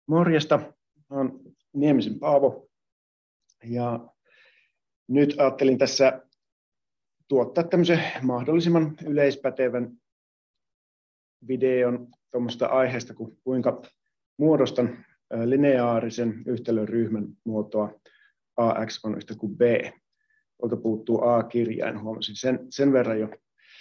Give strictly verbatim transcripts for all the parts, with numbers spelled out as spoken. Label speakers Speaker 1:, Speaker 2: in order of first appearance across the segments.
Speaker 1: Morjesta, olen Niemisen Paavo ja nyt ajattelin tässä tuottaa tämmöisen mahdollisimman yleispätevän videon tuommoista aiheesta, kuin kuinka muodostan lineaarisen yhtälöryhmän muotoa ax on yhtä kuin b. Tuolta puuttuu a-kirjain, huomasin sen, sen verran jo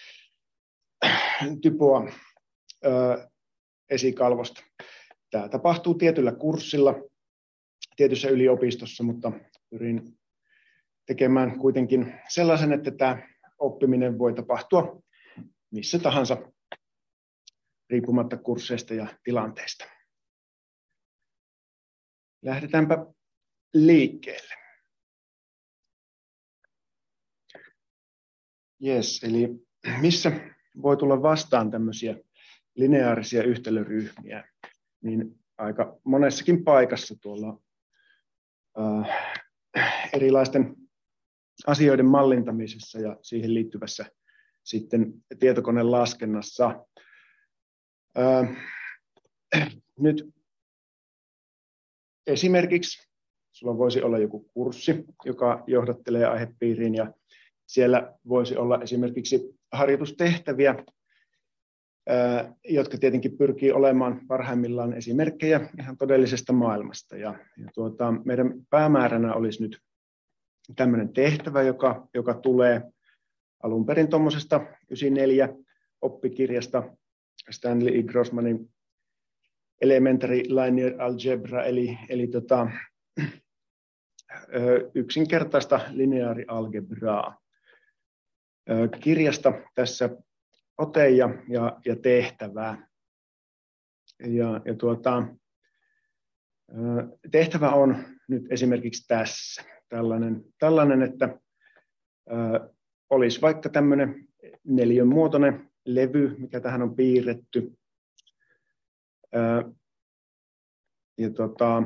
Speaker 1: typoa ö, esikalvosta. Tämä tapahtuu tietyllä kurssilla, tietyssä yliopistossa, mutta pyrin tekemään kuitenkin sellaisen, että tämä oppiminen voi tapahtua missä tahansa, riippumatta kursseista ja tilanteista. Lähdetäänpä liikkeelle. Yes, eli missä voi tulla vastaan tämmöisiä lineaarisia yhtälöryhmiä, niin aika monessakin paikassa tuolla äh, erilaisten asioiden mallintamisessa ja siihen liittyvässä sitten tietokoneen laskennassa. Äh, nyt esimerkiksi sulla voisi olla joku kurssi, joka johdattelee aihepiiriin, ja siellä voisi olla esimerkiksi harjoitustehtäviä, jotka tietenkin pyrkii olemaan parhaimmillaan esimerkkejä ihan todellisesta maailmasta. Ja, ja tuota, meidän päämääränä olisi nyt tämmöinen tehtävä, joka, joka tulee alun perin tuommoisesta yhdeksänkymmentäneljä oppikirjasta, Stanley E. Grossmanin Elementary Linear Algebra, eli, eli tota, yksinkertaista lineaarialgebraa. Kirjasta tässä ote ja, ja, ja tehtävää. Ja, ja tuota, tehtävä on nyt esimerkiksi tässä tällainen, tällainen että ä, olisi vaikka tämmöinen neliön muotoinen levy, mikä tähän on piirretty. Ä, ja tuota,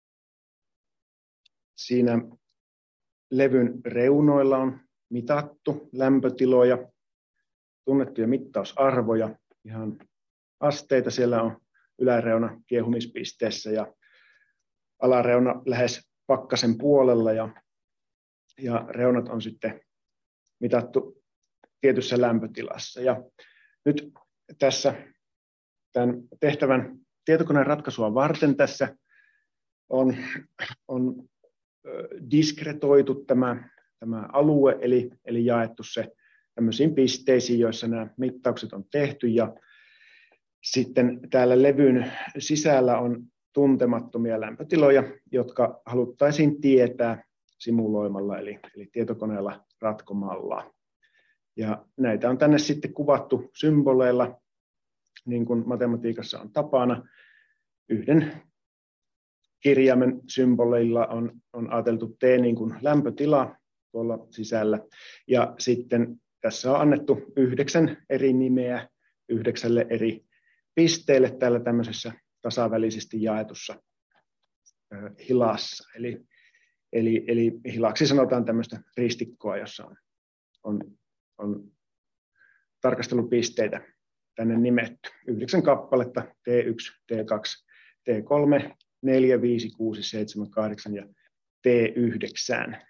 Speaker 1: siinä levyn reunoilla on mitattu lämpötiloja, tunnettuja mittausarvoja, ihan asteita. Siellä on yläreuna kiehumispisteessä ja alareuna lähes pakkasen puolella, ja, ja reunat on sitten mitattu tietyssä lämpötilassa. Ja nyt tässä tämän tehtävän tietokoneen ratkaisua varten tässä on, on diskretoitu tämä, tämä alue, eli, eli jaettu se tämmöisiin pisteisiin, joissa nämä mittaukset on tehty, ja sitten täällä levyn sisällä on tuntemattomia lämpötiloja, jotka haluttaisiin tietää simuloimalla, eli, eli tietokoneella ratkomalla. Ja näitä on tänne sitten kuvattu symboleilla, niin kuin matematiikassa on tapana. Yhden kirjaimen symboleilla on, on ajateltu T niin kuin lämpötila tuolla sisällä, ja sitten tässä on annettu yhdeksän eri nimeä yhdeksälle eri pisteelle täällä tämmöisessä tasavälisesti jaetussa ö, hilassa. Eli, eli, eli hilaksi sanotaan tämmöistä ristikkoa, jossa on, on, on tarkastelupisteitä tänne nimetty. Yhdeksän kappaletta, T yksi, T kaksi, T kolme, neljä, viisi, kuusi, seitsemän, kahdeksan ja T yhdeksän.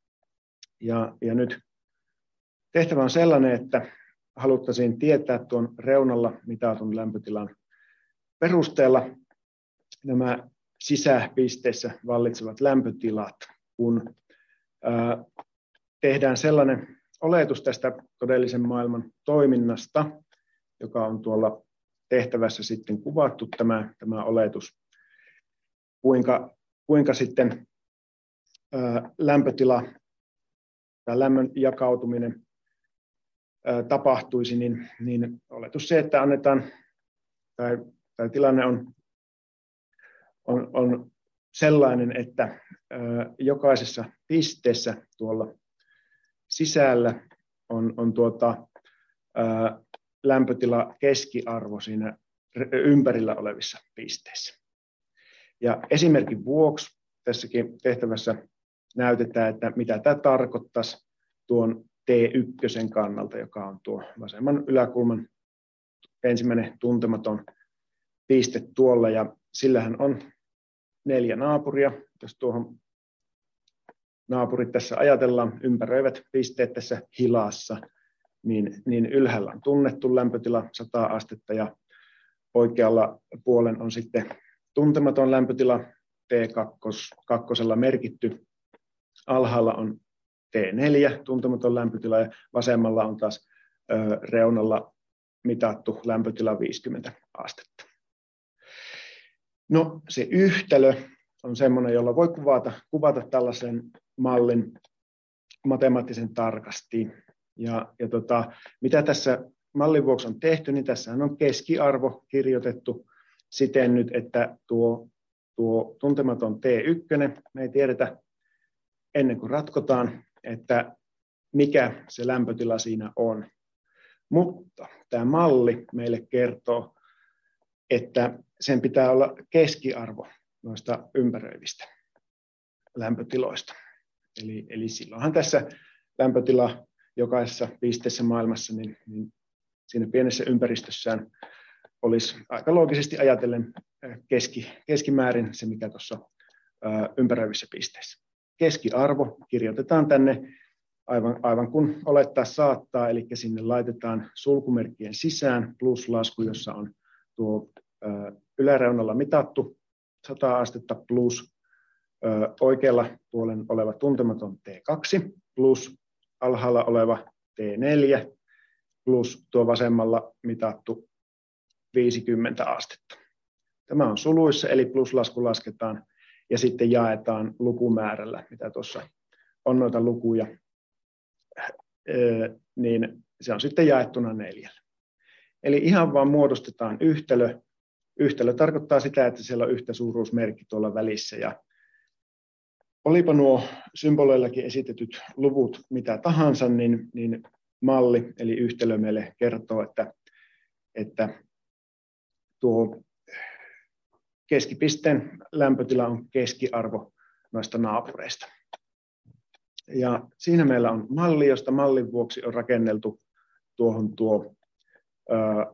Speaker 1: Ja, ja nyt tehtävä on sellainen, että haluttaisiin tietää tuon reunalla mitatun lämpötilan perusteella nämä sisäpisteissä vallitsevat lämpötilat, kun ää, tehdään sellainen oletus tästä todellisen maailman toiminnasta, joka on tuolla tehtävässä sitten kuvattu, tämä, tämä oletus, kuinka, kuinka sitten ää, lämpötila tai lämmön jakautuminen ää, tapahtuisi, niin, niin oletus se, että annetaan, tai, tai tilanne on, on, on sellainen, että ää, jokaisessa pisteessä tuolla sisällä on, on tuota, ää, lämpötila keskiarvo siinä ympärillä olevissa pisteissä. Ja esimerkin vuoksi tässäkin tehtävässä näytetään, että mitä tämä tarkoittaisi tuon T yksi kannalta, joka on tuo vasemman yläkulman ensimmäinen tuntematon piste tuolla, ja sillähän on neljä naapuria. Jos tuohon naapurit tässä ajatellaan, ympäröivät pisteet tässä hilassa, niin, niin ylhäällä on tunnettu lämpötila sata astetta ja oikealla puolen on sitten tuntematon lämpötila T kaksi merkitty. Alhaalla on T neljä tuntematon lämpötila ja vasemmalla on taas ö, reunalla mitattu lämpötila viisikymmentä astetta. No se yhtälö on sellainen, jolla voi kuvata, kuvata tällaisen mallin matemaattisen tarkasti. Ja, ja tota, mitä tässä mallin vuoksi on tehty, niin tässä on keskiarvo kirjoitettu siten nyt, että tuo, tuo tuntematon T yksi, me ei tiedetä ennen kuin ratkotaan, että mikä se lämpötila siinä on. Mutta tämä malli meille kertoo, että sen pitää olla keskiarvo noista ympäröivistä lämpötiloista. Eli, eli silloinhan tässä lämpötila jokaisessa pisteessä maailmassa, niin, niin siinä pienessä ympäristössään olisi aika loogisesti ajatellen keski, keskimäärin se, mikä tuossa ympäröivissä pisteissä. Keskiarvo kirjoitetaan tänne aivan, aivan kun olettaa saattaa, eli sinne laitetaan sulkumerkkien sisään pluslasku, jossa on tuo ö, yläreunalla mitattu sata astetta plus ö, oikealla puolen oleva tuntematon T kaksi plus alhaalla oleva T neljä plus tuo vasemmalla mitattu viisikymmentä astetta. Tämä on suluissa, eli pluslasku lasketaan ja sitten jaetaan lukumäärällä, mitä tuossa on noita lukuja, niin se on sitten jaettuna neljällä. Eli ihan vaan muodostetaan yhtälö. Yhtälö tarkoittaa sitä, että siellä on yhtä suuruusmerkki tuolla välissä. Ja olipa nuo symboleillakin esitetyt luvut mitä tahansa, niin, niin malli eli yhtälö meille kertoo, että, että tuo keskipisteen lämpötila on keskiarvo noista naapureista. Ja siinä meillä on malli, josta mallin vuoksi on rakenneltu tuohon tuo ää,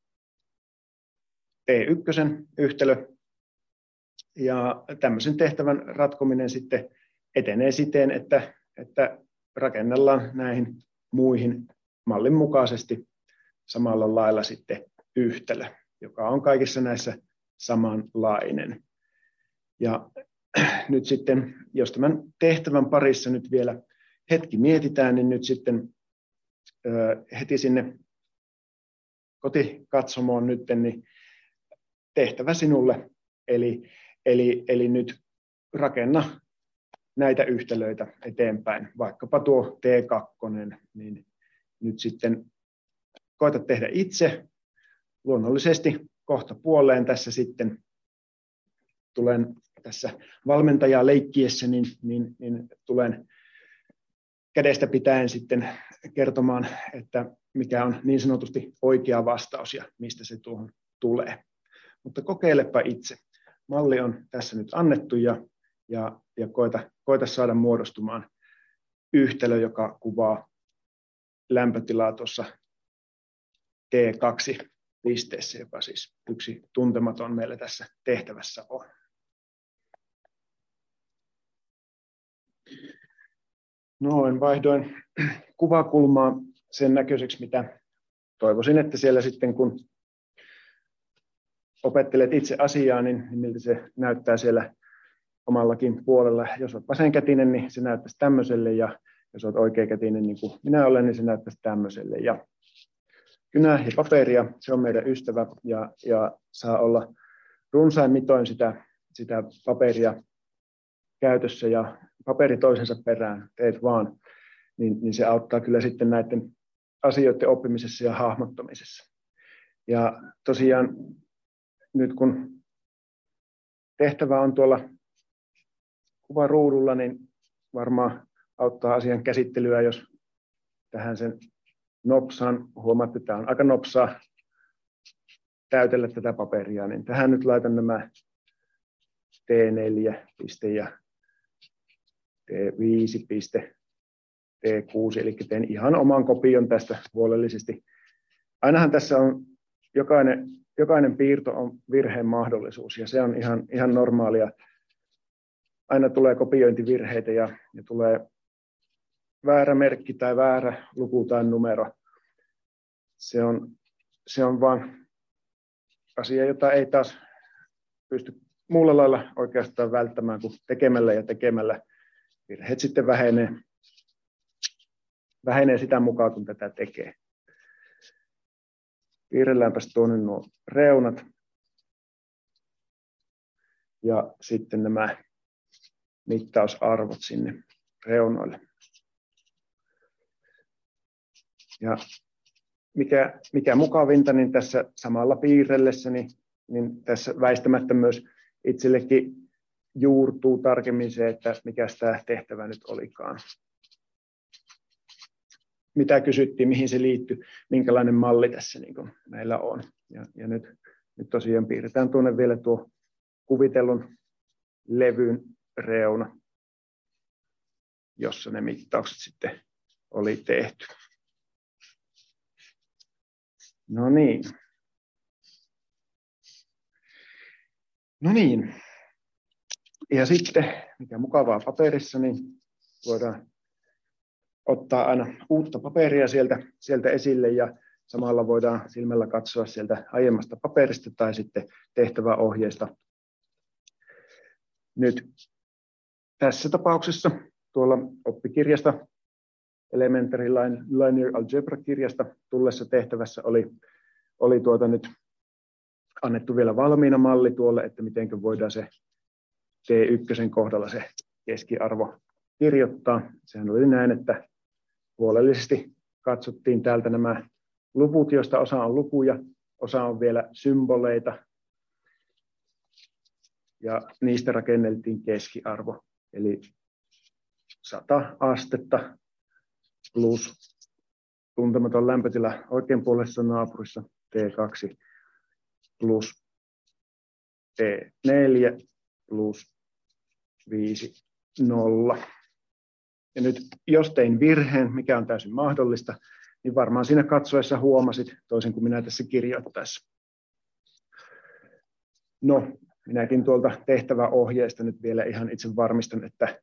Speaker 1: T yksi yhtälö. Ja tämmöisen tehtävän ratkominen sitten etenee siten, että, että rakennellaan näihin muihin mallin mukaisesti samalla lailla sitten yhtälö, joka on kaikissa näissä samanlainen. Ja nyt sitten, jos tämän tehtävän parissa nyt vielä hetki mietitään, niin nyt sitten ö, heti sinne kotikatsomoon nyt, niin tehtävä sinulle. Eli, eli, eli nyt rakenna näitä yhtälöitä eteenpäin, vaikkapa tuo T kaksi, niin nyt sitten koeta tehdä itse. Luonnollisesti kohta puoleen tässä sitten tulen tässä valmentajaa leikkiessä, niin, niin, niin tulen kädestä pitäen sitten kertomaan, että mikä on niin sanotusti oikea vastaus ja mistä se tuohon tulee. Mutta kokeilepa itse. Malli on tässä nyt annettu ja, ja, ja koeta, koeta saada muodostumaan yhtälö, joka kuvaa lämpötilaa tuossa T kaksi pisteessä, joka siis yksi tuntematon meillä tässä tehtävässä on. Noin vaihdoin kuvakulmaa sen näköiseksi, mitä toivoisin, että siellä sitten kun opettelet itse asiaa, niin miltä se näyttää siellä omallakin puolella. Jos olet vasenkätinen, niin se näyttäisi tämmöiselle, ja jos olet oikeakätinen, niin kuin minä olen, niin se näyttäisi tämmöiselle. Ja kynä ja paperia, se on meidän ystävä, ja, ja saa olla runsain mitoin sitä, sitä paperia käytössä, ja paperi toisensa perään, teet vaan, niin, niin se auttaa kyllä sitten näiden asioiden oppimisessa ja hahmottamisessa. Ja tosiaan nyt kun tehtävä on tuolla kuvaruudulla, niin varmaan auttaa asian käsittelyä, jos tähän sen nopsaan, huomaatte, että tämä on aika nopsaa täytellä tätä paperia, niin tähän nyt laitan nämä T neljä piste ja T viisi piste, T kuusi, eli teen ihan oman kopion tästä huolellisesti. Ainahan tässä on jokainen, jokainen piirto on virheen mahdollisuus, ja se on ihan, ihan normaalia aina tulee kopiointivirheitä ja, ja tulee väärä merkki tai väärä luku tai numero. Se on, se on vaan asia, jota ei taas pysty muulla lailla oikeastaan välttämään kuin tekemällä ja tekemällä. Virheet sitten vähenee, vähenee sitä mukaan, kun tätä tekee. Piirrelläänpäs tuonne nuo reunat. Ja sitten nämä mittausarvot sinne reunoille. Ja mikä, mikä mukavinta, niin tässä samalla piirrellessä, niin, niin tässä väistämättä myös itsellekin juurtuu tarkemmin se, että mikä tämä tehtävä nyt olikaan. Mitä kysyttiin, mihin se liittyy, minkälainen malli tässä niin kuin meillä on. Ja, ja nyt, nyt tosiaan piirretään tuonne vielä tuo kuvitellun levyn reuna, jossa ne mittaukset sitten oli tehty. No niin. No niin. Ja sitten, mikä mukavaa paperissa, niin voidaan ottaa aina uutta paperia sieltä, sieltä esille ja samalla voidaan silmällä katsoa sieltä aiemmasta paperista tai sitten tehtäväohjeesta. Nyt tässä tapauksessa tuolla oppikirjasta, Elementary Linear Algebra-kirjasta tullessa tehtävässä oli, oli tuota nyt annettu vielä valmiina malli tuolle, että miten voidaan se T yksi kohdalla se keskiarvo kirjoittaa. Sehän oli näin, että huolellisesti katsottiin täältä nämä luvut, joista osa on lukuja, osa on vielä symboleita, ja niistä rakenneltiin keskiarvo, eli sata astetta plus tuntematon lämpötila oikeanpuoleisessa naapurissa T kaksi plus T neljä plus viisi nolla. Ja nyt jos tein virheen, mikä on täysin mahdollista, niin varmaan siinä katsoessa huomasit, toisin kuin minä tässä kirjoittaessa. No, minäkin tuolta tehtäväohjeesta nyt vielä ihan itse varmistan, että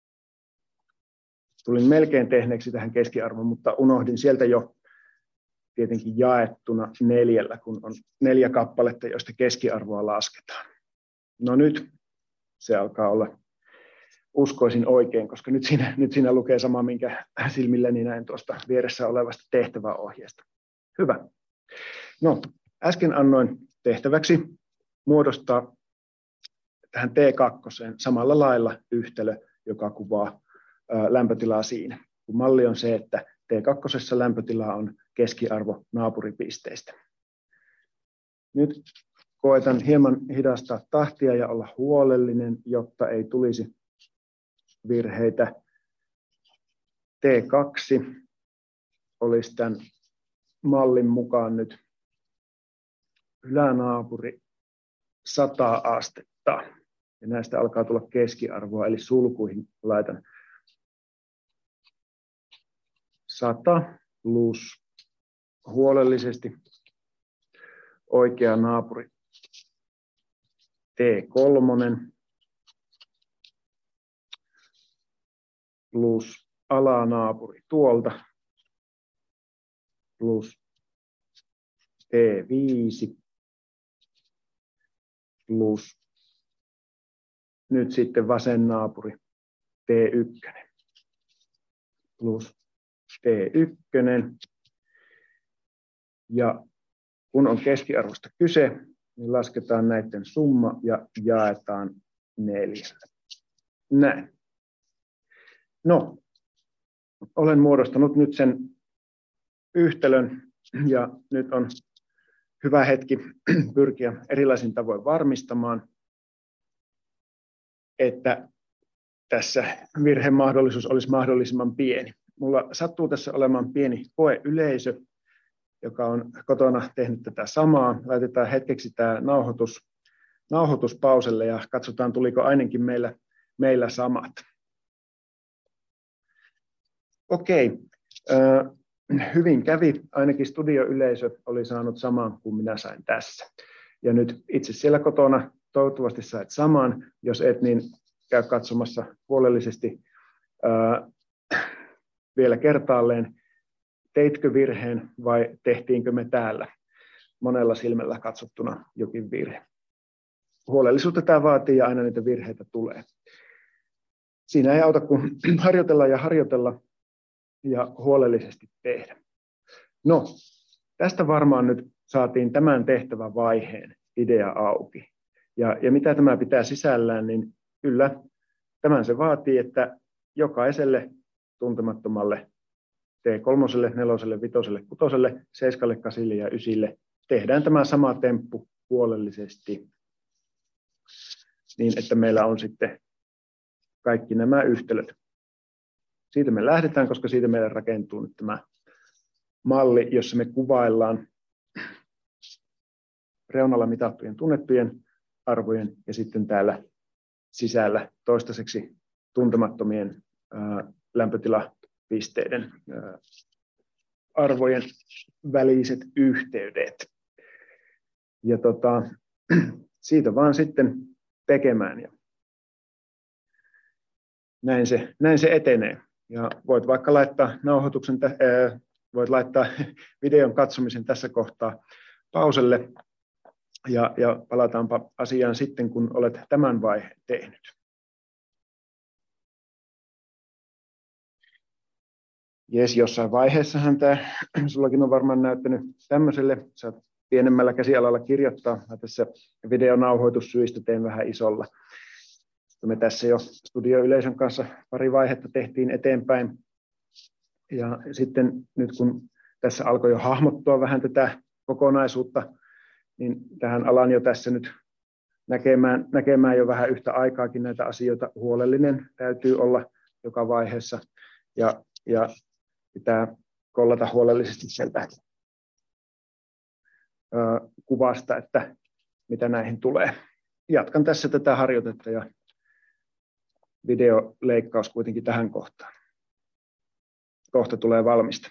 Speaker 1: tulin melkein tehneeksi tähän keskiarvoon, mutta unohdin sieltä jo tietenkin jaettuna neljällä, kun on neljä kappaletta, joista keskiarvoa lasketaan. No nyt se alkaa olla, uskoisin oikein, koska nyt siinä, nyt siinä lukee sama, minkä silmilläni näin tuosta vieressä olevasta tehtäväohjeesta. Hyvä. No, äsken annoin tehtäväksi muodostaa tähän T kaksi samalla lailla yhtälö, joka kuvaa ää, lämpötilaa siinä. Kun malli on se, että T kaksi lämpötila on keskiarvo naapuripisteistä. Nyt koetan hieman hidastaa tahtia ja olla huolellinen, jotta ei tulisi virheitä. T kaksi olisi tämän mallin mukaan nyt ylänaapuri sata astetta. Ja näistä alkaa tulla keskiarvoa, eli sulkuihin laitan sata plus huolellisesti oikea naapuri T kolme plus alanaapuri tuolta plus T viisi plus nyt sitten vasen naapuri T yksi plus T yksi. Ja kun on keskiarvosta kyse, niin lasketaan näiden summa ja jaetaan neljällä. Näin. No, olen muodostanut nyt sen yhtälön ja nyt on hyvä hetki pyrkiä erilaisin tavoin varmistamaan, että tässä virhemahdollisuus olisi mahdollisimman pieni. Mulla sattuu tässä olemaan pieni koeyleisö, joka on kotona tehnyt tätä samaa. Laitetaan hetkeksi tämä nauhoitus, nauhoitus pauselle ja katsotaan, tuliko ainakin meillä, meillä samat. Okei, hyvin kävi. Ainakin studioyleisö oli saanut saman kuin minä sain tässä. Ja nyt itse siellä kotona toivottavasti sait saman. Jos et, niin käy katsomassa huolellisesti ää, vielä kertaalleen, teitkö virheen vai tehtiinkö me täällä monella silmällä katsottuna jokin virhe. Huolellisuutta tämä vaatii ja aina niitä virheitä tulee. Siinä ei auta kuin harjoitella ja harjoitella ja huolellisesti tehdä. No, tästä varmaan nyt saatiin tämän tehtävän vaiheen idea auki. Ja, ja mitä tämä pitää sisällään, niin kyllä tämän se vaatii, että jokaiselle tuntemattomalle T kolme, neljä, viisi, kuusi, seitsemän, kahdeksan ja yhdeksän tehdään tämä sama temppu huolellisesti niin, että meillä on sitten kaikki nämä yhtälöt. Siitä me lähdetään, koska siitä meille rakentuu nyt tämä malli, jossa me kuvaillaan reunalla mitattujen tunnettujen arvojen ja sitten täällä sisällä toistaiseksi tuntemattomien ää, lämpötilapisteiden ää, arvojen väliset yhteydet. Ja tota, siitä vaan sitten tekemään. Ja näin se, näin se etenee. Ja voit vaikka laittaa nauhoituksen, ää, voit laittaa videon katsomisen tässä kohtaa pauselle. Ja, ja palataanpa asiaan sitten, kun olet tämän vaiheen tehnyt. Jes, jossain vaiheessahan tämä sullakin on varmaan näyttänyt tämmöiselle. Saat pienemmällä käsialalla kirjoittaa. Mä tässä videonauhoitussyistä teen vähän isolla. Me tässä jo studioyleisön kanssa pari vaihetta tehtiin eteenpäin. Ja sitten nyt kun tässä alkoi jo hahmottua vähän tätä kokonaisuutta, niin tähän alan jo tässä nyt näkemään, näkemään jo vähän yhtä aikaakin näitä asioita. Huolellinen täytyy olla joka vaiheessa ja, ja pitää kollata huolellisesti sieltä ö, kuvasta, että mitä näihin tulee. Jatkan tässä tätä harjoitetta ja videoleikkaus kuitenkin tähän kohtaan. Kohta tulee valmista.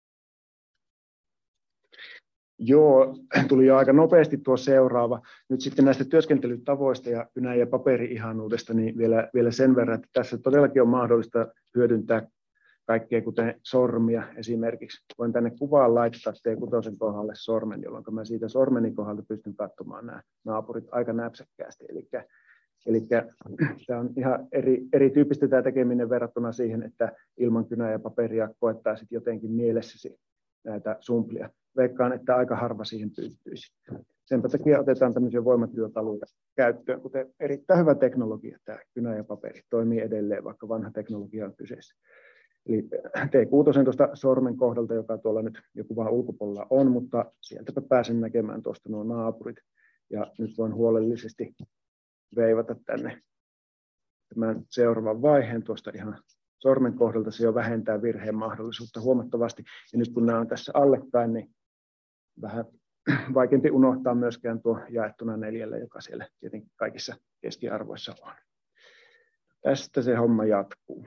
Speaker 1: Joo, tuli jo aika nopeasti tuo seuraava. Nyt sitten näistä työskentelytavoista ja kynä- ja paperi-ihanuudesta niin vielä, vielä sen verran, että tässä todellakin on mahdollista hyödyntää kaikkea, kuten sormia esimerkiksi. Voin tänne kuvaan laittaa T kuusi kohdalle sormen, jolloin mä siitä sormeni kohdalta pystyn katsomaan nämä naapurit aika näpsäkkäästi. Eli, eli tämä on ihan eri, erityyppistä tämä tekeminen verrattuna siihen, että ilman kynää ja paperia koettaisit jotenkin mielessäsi näitä sumplia. Veikkaan, että aika harva siihen pystyisi. Sen takia otetaan tämmöisiä voimatyökaluja käyttöön, kuten erittäin hyvä teknologia, tämä kynä ja paperi toimii edelleen, vaikka vanha teknologia on kyseessä. Eli T kuusi tuosta sormen kohdalta, joka tuolla nyt jo kuvan ulkopuolella on, mutta sieltäpä pääsen näkemään tuosta nuo naapurit. Ja nyt voin huolellisesti veivata tänne tämän seuraavan vaiheen tuosta ihan sormen kohdalta. Se jo vähentää virheen mahdollisuutta huomattavasti. Ja nyt kun nämä on tässä allepäin, niin vähän vaikeampi unohtaa myöskään tuo jaettuna neljällä, joka siellä tietenkin kaikissa keskiarvoissa on. Tästä se homma jatkuu.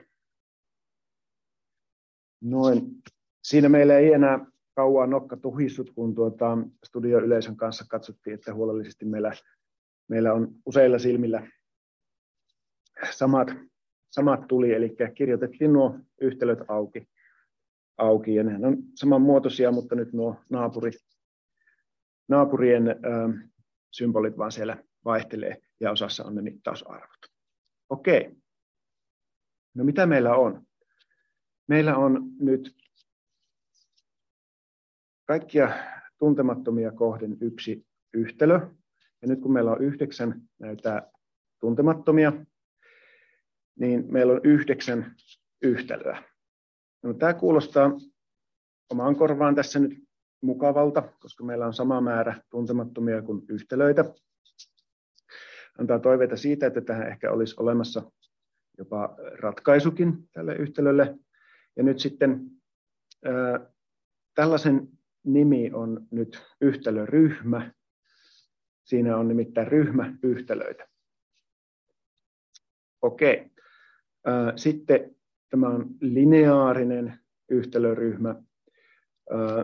Speaker 1: Noin. Siinä meillä ei enää kauan nokka tuhissut, kun tuota studioyleisön kanssa katsottiin, että huolellisesti meillä, meillä on useilla silmillä samat, samat tuli, eli kirjoitettiin nuo yhtälöt auki, auki ja nehän on samanmuotoisia, mutta nyt nuo naapuri, naapurien ä, symbolit vaan siellä vaihtelee ja osassa on ne mittausarvot. Okei. No mitä meillä on? Meillä on nyt kaikkia tuntemattomia kohden yksi yhtälö. Ja nyt kun meillä on yhdeksän näitä tuntemattomia, niin meillä on yhdeksän yhtälöä. No, tämä kuulostaa omaan korvaan tässä nyt mukavalta, koska meillä on sama määrä tuntemattomia kuin yhtälöitä. Antaa toiveita siitä, että tähän ehkä olisi olemassa jopa ratkaisukin tälle yhtälölle. Ja nyt sitten ää, tällaisen nimi on nyt yhtälöryhmä. Siinä on nimittäin ryhmäyhtälöitä. Okei. Ää, sitten tämä on lineaarinen yhtälöryhmä. Ää,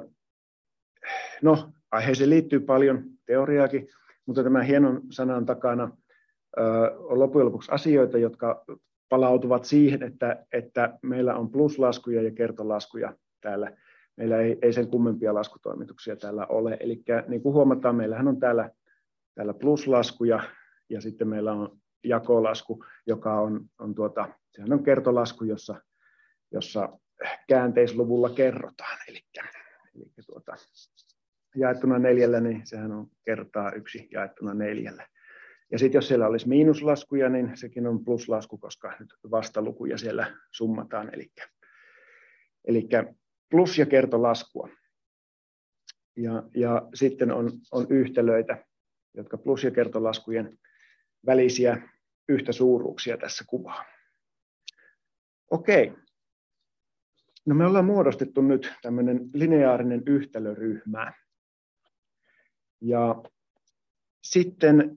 Speaker 1: no, aiheeseen liittyy paljon teoriaakin, mutta tämän hienon sanan takana on loppujen lopuksi asioita, jotka palautuvat siihen, että, että meillä on pluslaskuja ja kertolaskuja täällä. Meillä ei, ei sen kummempia laskutoimituksia täällä ole. Eli niin kuin huomataan, meillähän on täällä, täällä pluslaskuja ja sitten meillä on jakolasku, joka on, on, tuota, sehän on kertolasku, jossa, jossa käänteisluvulla kerrotaan. Eli, eli tuota, jaettuna neljällä, niin sehän on kertaa yksi jaettuna neljällä. Ja sitten jos siellä olisi miinuslaskuja, niin sekin on pluslasku, koska nyt vastalukuja siellä summataan. Eli, eli plus- ja kertolaskua. Ja, ja sitten on, on yhtälöitä, jotka plus- ja kertolaskujen välisiä yhtäsuuruuksia tässä kuvaa. Okei. No me ollaan muodostettu nyt tämmöinen lineaarinen yhtälöryhmä. Ja sitten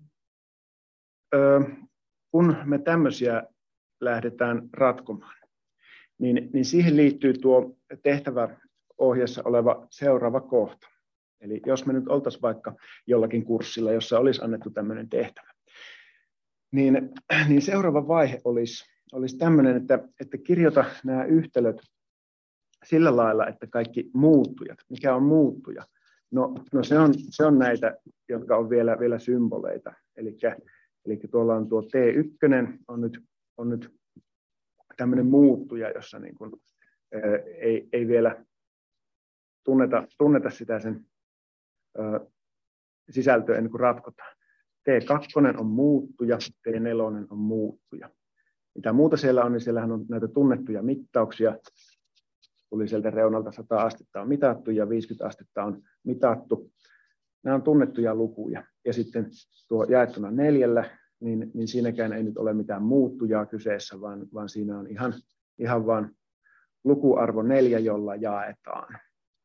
Speaker 1: kun me tämmöisiä lähdetään ratkomaan, niin, niin siihen liittyy tuo tehtäväohjeessa oleva seuraava kohta. Eli jos me nyt oltaisiin vaikka jollakin kurssilla, jossa olisi annettu tämmöinen tehtävä, niin, niin seuraava vaihe olisi, olisi tämmöinen, että, että kirjoita nämä yhtälöt sillä lailla, että kaikki muuttujat, mikä on muuttuja, no, no se, on, se on näitä, jotka on vielä, vielä symboleita. Eli, eli tuolla on tuo T yksi, on nyt, on nyt tämmöinen muuttuja, jossa niin kuin, ää, ei, ei vielä tunneta, tunneta sitä sen ää, sisältöä ennen kuin ratkotaan. T kaksi on muuttuja, T neljä on muuttuja. Mitä muuta siellä on, niin siellähän on näitä tunnettuja mittauksia. Tuli sieltä reunalta sata astetta on mitattu ja viisikymmentä astetta on mitattu. Nämä on tunnettuja lukuja. Ja sitten tuo jaettuna neljällä, niin, niin siinäkään ei nyt ole mitään muuttujaa kyseessä, vaan, vaan siinä on ihan, ihan vain lukuarvo neljä, jolla jaetaan.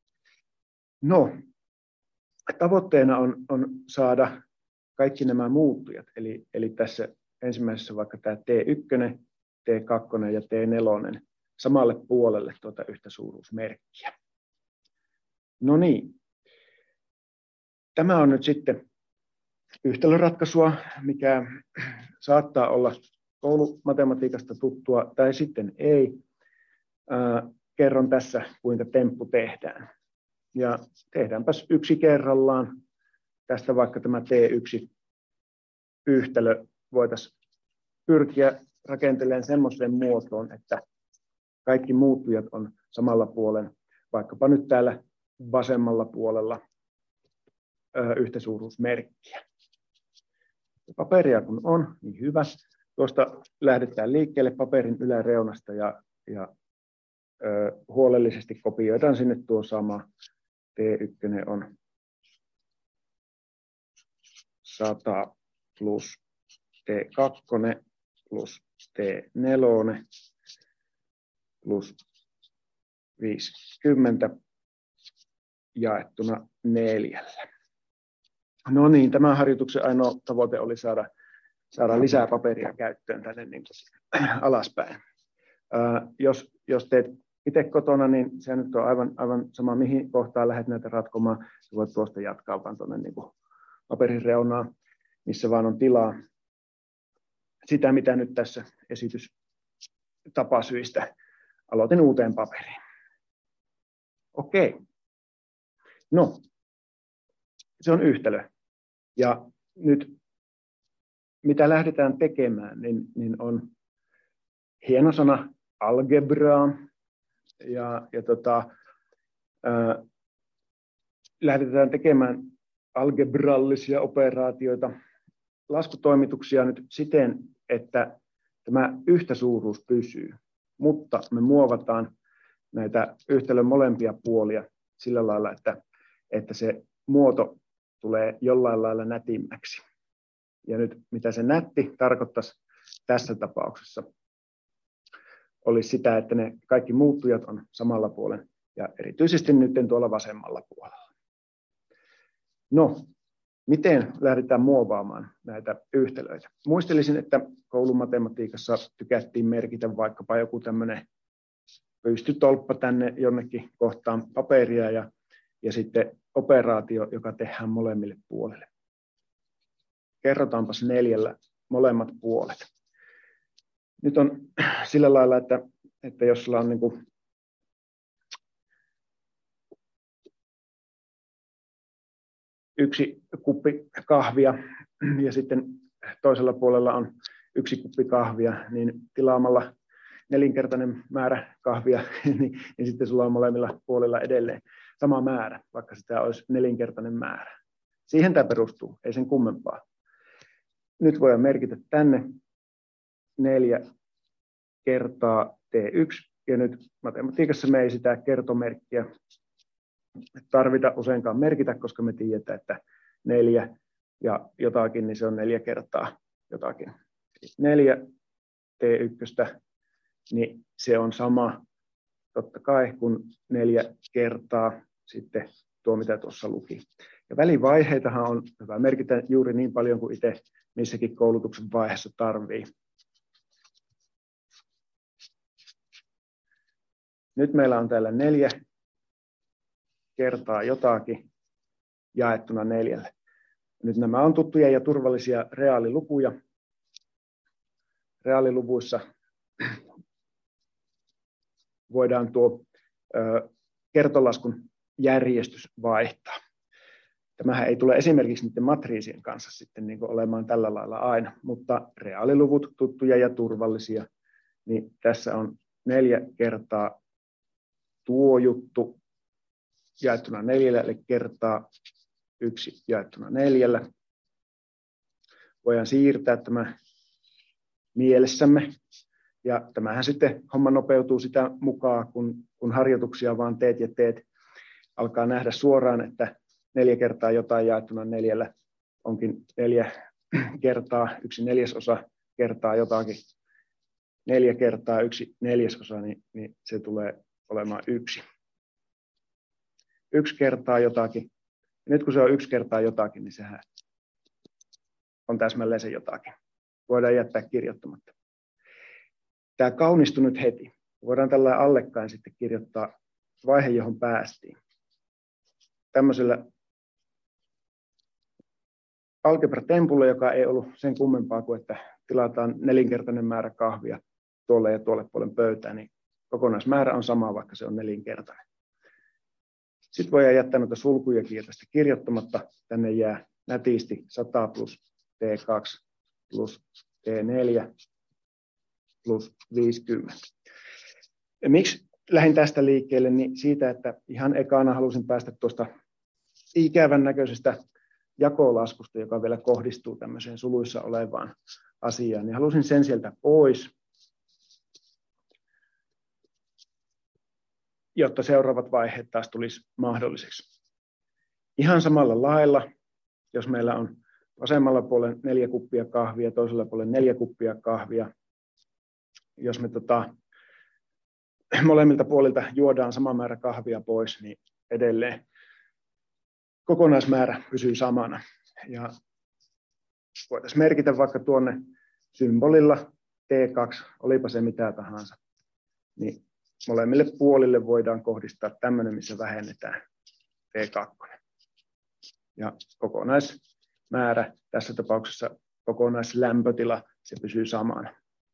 Speaker 1: No, tavoitteena on, on saada kaikki nämä muuttujat. Eli, eli tässä ensimmäisessä vaikka tämä T yksi, T kaksi ja T neljä samalle puolelle tuota yhtäsuuruusmerkkiä. No niin. Tämä on nyt sitten yhtälöratkaisua, mikä saattaa olla koulumatematiikasta tuttua tai sitten ei. Ää, kerron tässä, kuinka temppu tehdään. Ja tehdäänpäs yksi kerrallaan. Tästä vaikka tämä T yksi yhtälö voitaisiin pyrkiä rakentelemaan semmoiseen muotoon, että kaikki muuttujat on samalla puolen, vaikkapa nyt täällä vasemmalla puolella ö, yhtäsuuruusmerkkiä. Paperia kun on, niin hyvä. Tuosta lähdetään liikkeelle paperin yläreunasta ja, ja ö, huolellisesti kopioidaan sinne tuo sama. T yksi on sata plus T kaksi plus T neljä plus viisikymmentä jaettuna neljällä. No niin, tämän harjoituksen ainoa tavoite oli saada, saada lisää paperia käyttöön tänne niin alaspäin. Ää, jos, jos teet itse kotona, niin se nyt on aivan, aivan sama, mihin kohtaan lähdet näitä ratkomaan. Sä voit tuosta jatkaa vaan tuonne niin paperin reunaan, missä vaan on tilaa. Sitä, mitä nyt tässä esitystapasyistä aloitin uuteen paperiin. Okei. No, se on yhtälö. Ja nyt, mitä lähdetään tekemään, niin, niin on hieno sana algebraa. Ja, ja tota, ää, lähdetään tekemään algebrallisia operaatioita, laskutoimituksia nyt siten, että tämä yhtäsuuruus pysyy, mutta me muovataan näitä yhtälön molempia puolia sillä lailla, että, että se muoto tulee jollain lailla nätimmäksi. Ja nyt mitä se nätti tarkoittaisi tässä tapauksessa, olisi sitä, että ne kaikki muuttujat on samalla puolella ja erityisesti nyt tuolla vasemmalla puolella. No, miten lähdetään muovaamaan näitä yhtälöitä? Muistelisin, että koulumatematiikassa tykättiin merkitä vaikkapa joku tämmöinen pystytolppa tänne jonnekin kohtaan paperia ja, ja sitten operaatio, joka tehdään molemmille puolille. Kerrotaanpas neljällä molemmat puolet. Nyt on sillä lailla, että, että jos sulla on niin kuin yksi kuppi kahvia ja sitten toisella puolella on yksi kuppi kahvia, niin tilaamalla nelinkertainen määrä kahvia, niin, niin sitten sulla on molemmilla puolilla edelleen sama määrä, vaikka sitä olisi nelinkertainen määrä. Siihen tämä perustuu, ei sen kummempaa. Nyt voidaan merkitä tänne neljä kertaa T yksi, ja nyt matematiikassa me ei sitä kertomerkkiä tarvita useinkaan merkitä, koska me tiedetään, että neljä ja jotakin, niin se on neljä kertaa jotakin. Neljä T yksi, niin se on sama totta kai kuin neljä kertaa sitten tuo, mitä tuossa luki. Ja välivaiheitahan on hyvä merkitä juuri niin paljon kuin itse missäkin koulutuksen vaiheessa tarvii. Nyt meillä on täällä neljä kertaa jotakin jaettuna neljälle. Nyt nämä on tuttuja ja turvallisia reaalilukuja. Reaaliluvuissa voidaan tuo ö, kertolaskun järjestys vaihtaa. Tämähän ei tule esimerkiksi niiden matriisien kanssa sitten niin kuin olemaan tällä lailla aina, mutta reaaliluvut, tuttuja ja turvallisia, niin tässä on neljä kertaa tuo juttu jaettuna neljällä, eli kertaa yksi jaettuna neljällä. Voidaan siirtää tämä mielessämme, ja tämähän sitten homma nopeutuu sitä mukaan, kun, kun harjoituksia vaan teet ja teet, alkaa nähdä suoraan, että neljä kertaa jotain jaettuna neljällä onkin neljä kertaa yksi neljäsosa kertaa jotakin, neljä kertaa yksi neljäsosa, niin, niin se tulee olemaan yksi. Yksi kertaa jotakin. Ja nyt kun se on yksi kertaa jotakin, niin sehän on täsmälleen se jotakin. Voidaan jättää kirjoittamatta. Tämä kaunistui nyt heti. Voidaan tällä allekkain sitten kirjoittaa vaihe, johon päästiin. Tämmöisellä algebratempulla, joka ei ollut sen kummempaa kuin, että tilataan nelinkertainen määrä kahvia tuolle ja tuolle puolen pöytään, niin kokonaismäärä on sama, vaikka se on nelinkertainen. Sitten voidaan jättää noita sulkujakin tästä kirjoittamatta. Tänne jää nätisti sata plus T kaksi plus T neljä plus viisikymmentä. Ja miksi lähdin tästä liikkeelle? Niin siitä, että ihan ekana halusin päästä tuosta ikävän näköisestä jakolaskusta, joka vielä kohdistuu tämmöiseen suluissa olevaan asiaan, niin halusin sen sieltä pois, jotta seuraavat vaiheet taas tulisi mahdolliseksi. Ihan samalla lailla, jos meillä on vasemmalla puolella neljä kuppia kahvia, toisella puolella neljä kuppia kahvia, jos me tota, molemmilta puolilta juodaan sama määrä kahvia pois, niin edelleen kokonaismäärä pysyy samana. Ja voitaisiin merkitä vaikka tuonne symbolilla T kaksi, olipa se mitä tahansa, niin molemmille puolille voidaan kohdistaa tämmöinen, missä vähennetään T kaksi. Ja kokonaismäärä, tässä tapauksessa kokonaislämpötila, se pysyy samana.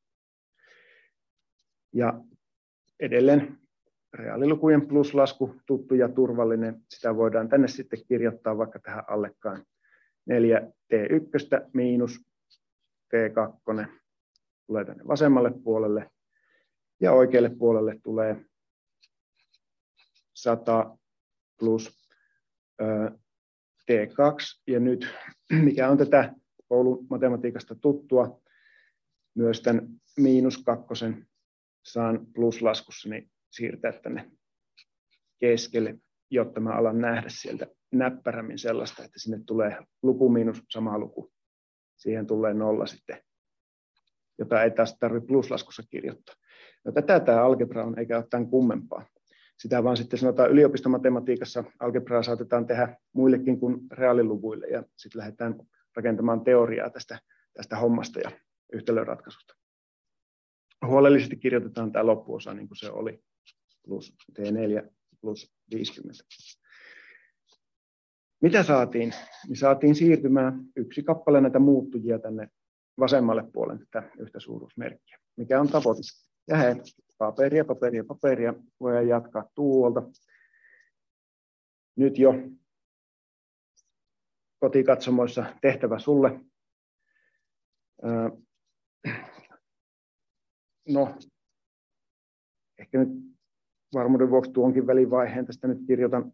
Speaker 1: Ja edelleen reaalilukujen pluslasku, tuttu ja turvallinen, sitä voidaan tänne sitten kirjoittaa vaikka tähän allekkaan neljä T yksi miinus T kaksi tulee tänne vasemmalle puolelle ja oikealle puolelle tulee sata plus ö, T kaksi ja nyt mikä on tätä koulun matematiikasta tuttua, myös tämän miinus kakkosen saan pluslaskussa niin siirtää tänne keskelle, jotta mä alan nähdä sieltä näppärämmin sellaista, että sinne tulee luku miinus sama luku. Siihen tulee nolla sitten, jota ei taas tarvitse pluslaskussa kirjoittaa. No, tätä tämä algebra on, eikä ole tämän kummempaa. Sitä vaan sitten sanotaan yliopistomatematiikassa algebraa saatetaan tehdä muillekin kuin reaaliluvuille, ja sitten lähdetään rakentamaan teoriaa tästä, tästä hommasta ja yhtälöratkaisusta. Huolellisesti kirjoitetaan tämä loppuosa niin kuin se oli, plus T neljä plus viisikymmentä. Mitä saatiin? Me saatiin siirtymään yksi kappale näitä muuttujia tänne vasemmalle puolelle tätä yhtä suuruusmerkkiä, mikä on tavoite. Ja hei, paperia, paperia, paperia, voidaan jatkaa tuolta. Nyt jo kotikatsomoissa tehtävä sulle. No, ehkä nyt varmuuden vuoksi tuonkin välivaiheen tästä nyt kirjoitan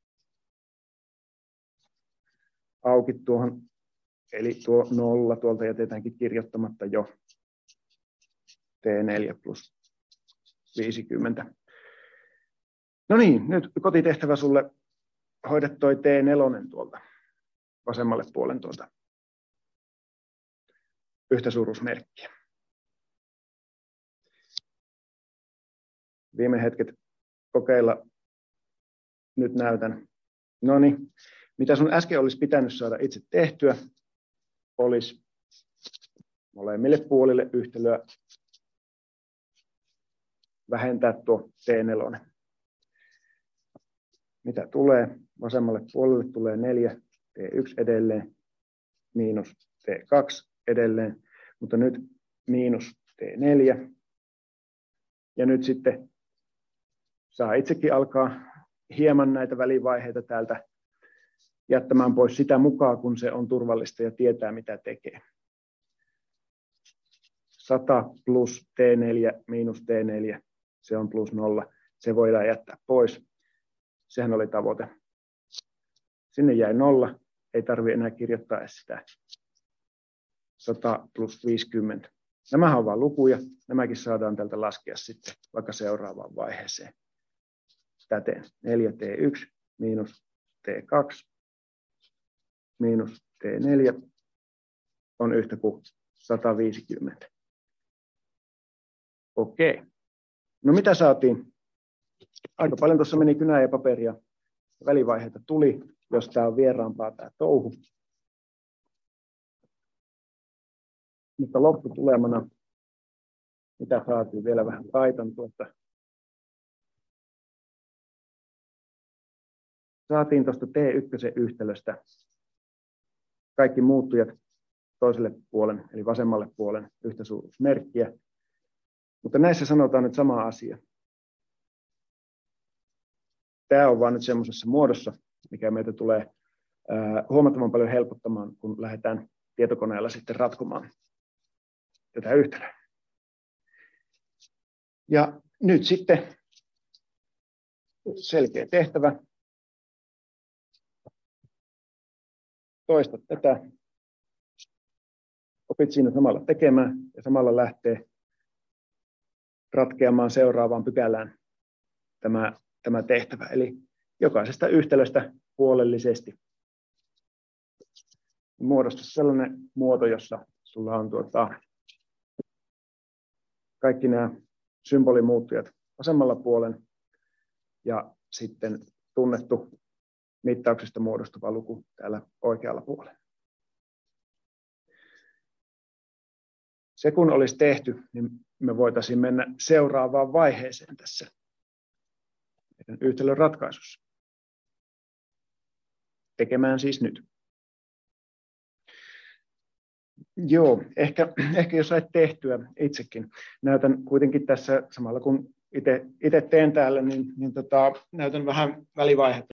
Speaker 1: auki tuohon, eli tuo nolla tuolta jätetäänkin kirjoittamatta jo T neljä plus viisikymmentä. No niin, nyt kotitehtävä sulle, hoida toi T neljä tuolta vasemmalle puolen tuolta yhtä suuruusmerkkiä. Viime hetket kokeilla, nyt näytän. No niin, mitä sun äsken olisi pitänyt saada itse tehtyä, olisi molemmille puolille yhtälöä vähentää tuo T neljä. Mitä tulee? Vasemmalle puolelle tulee neljä T yksi edelleen, miinus T kaksi edelleen, mutta nyt miinus T neljä. Ja nyt sitten saa itsekin alkaa hieman näitä välivaiheita täältä jättämään pois sitä mukaan, kun se on turvallista ja tietää, mitä tekee. sata plus T neljä miinus T neljä, se on plus nolla. Se voidaan jättää pois. Sehän oli tavoite. Sinne jäi nolla. Ei tarvitse enää kirjoittaa edes sitä. sata plus viisikymmentä. Nämähän on vain lukuja. Nämäkin saadaan tältä laskea sitten vaikka seuraavaan vaiheeseen. Täten neljä T yksi miinus T kaksi miinus T neljä on yhtä kuin sata viisikymmentä. Okei. No mitä saatiin? Aika paljon tuossa meni kynää ja paperia. Välivaiheita tuli, jos tämä on vieraampaa tämä touhu. Mutta lopputulemana, mitä saatiin, vielä vähän taitan tuosta. Saatiin tuosta T yksi yhtälöstä kaikki muuttujat toiselle puolen, eli vasemmalle puolen yhtä suuruusmerkkiä. Mutta näissä sanotaan nyt sama asia. Tämä on vaan nyt semmoisessa muodossa, mikä meitä tulee ää, huomattavan paljon helpottamaan, kun lähdetään tietokoneella sitten ratkomaan tätä yhtälöä. Ja nyt sitten selkeä tehtävä. Toista tätä. Opit siinä samalla tekemään ja samalla lähtee ratkeamaan seuraavaan pykälään tämä, tämä tehtävä. Eli jokaisesta yhtälöstä huolellisesti. Muodosta sellainen muoto, jossa sulla on tuota, kaikki nämä symbolimuuttujat vasemmalla puolen ja sitten tunnettu mittauksesta muodostuva luku täällä oikealla puolella. Se kun olisi tehty, niin me voitaisiin mennä seuraavaan vaiheeseen tässä meidän yhtälön ratkaisussa. Tekemään siis nyt. Joo, ehkä, ehkä jos sait tehtyä itsekin. Näytän kuitenkin tässä samalla kun itse teen täällä, niin, niin tota, näytän vähän välivaihetta.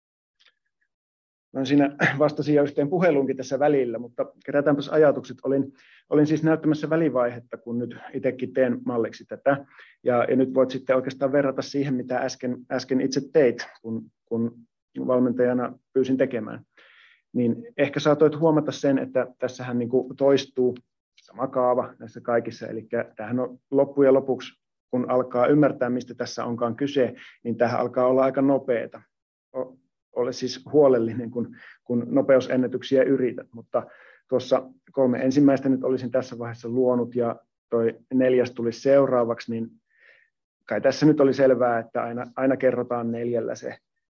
Speaker 1: No siinä vastasin jo yhteen puheluunkin tässä välillä, mutta kerätäänpäs ajatukset. Olin, olin siis näyttämässä välivaihetta, kun nyt itsekin teen malliksi tätä. Ja, ja nyt voit sitten oikeastaan verrata siihen, mitä äsken, äsken itse teit, kun, kun valmentajana pyysin tekemään. Niin ehkä saatoit huomata sen, että tässähän niin kuin toistuu sama kaava näissä kaikissa. Eli tämähän on loppujen lopuksi, kun alkaa ymmärtää, mistä tässä onkaan kyse, niin tämähän alkaa olla aika nopeata. Ole siis huolellinen, kun, kun nopeusennätyksiä yrität, mutta tuossa kolme ensimmäistä nyt olisin tässä vaiheessa luonut ja toi neljäs tulisi seuraavaksi, niin kai tässä nyt oli selvää, että aina, aina kerrotaan neljällä se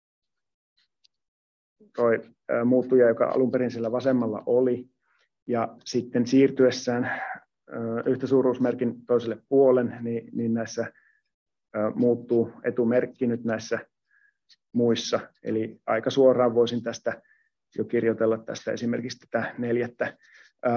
Speaker 1: toi ä, muuttuja, joka alun perin sillä vasemmalla oli, ja sitten siirtyessään ä, yhtä suuruusmerkin toiselle puolen, niin, niin näissä ä, muuttuu etumerkki nyt näissä muissa. Eli aika suoraan voisin tästä jo kirjoitella tästä esimerkiksi tätä neljättä. Ää,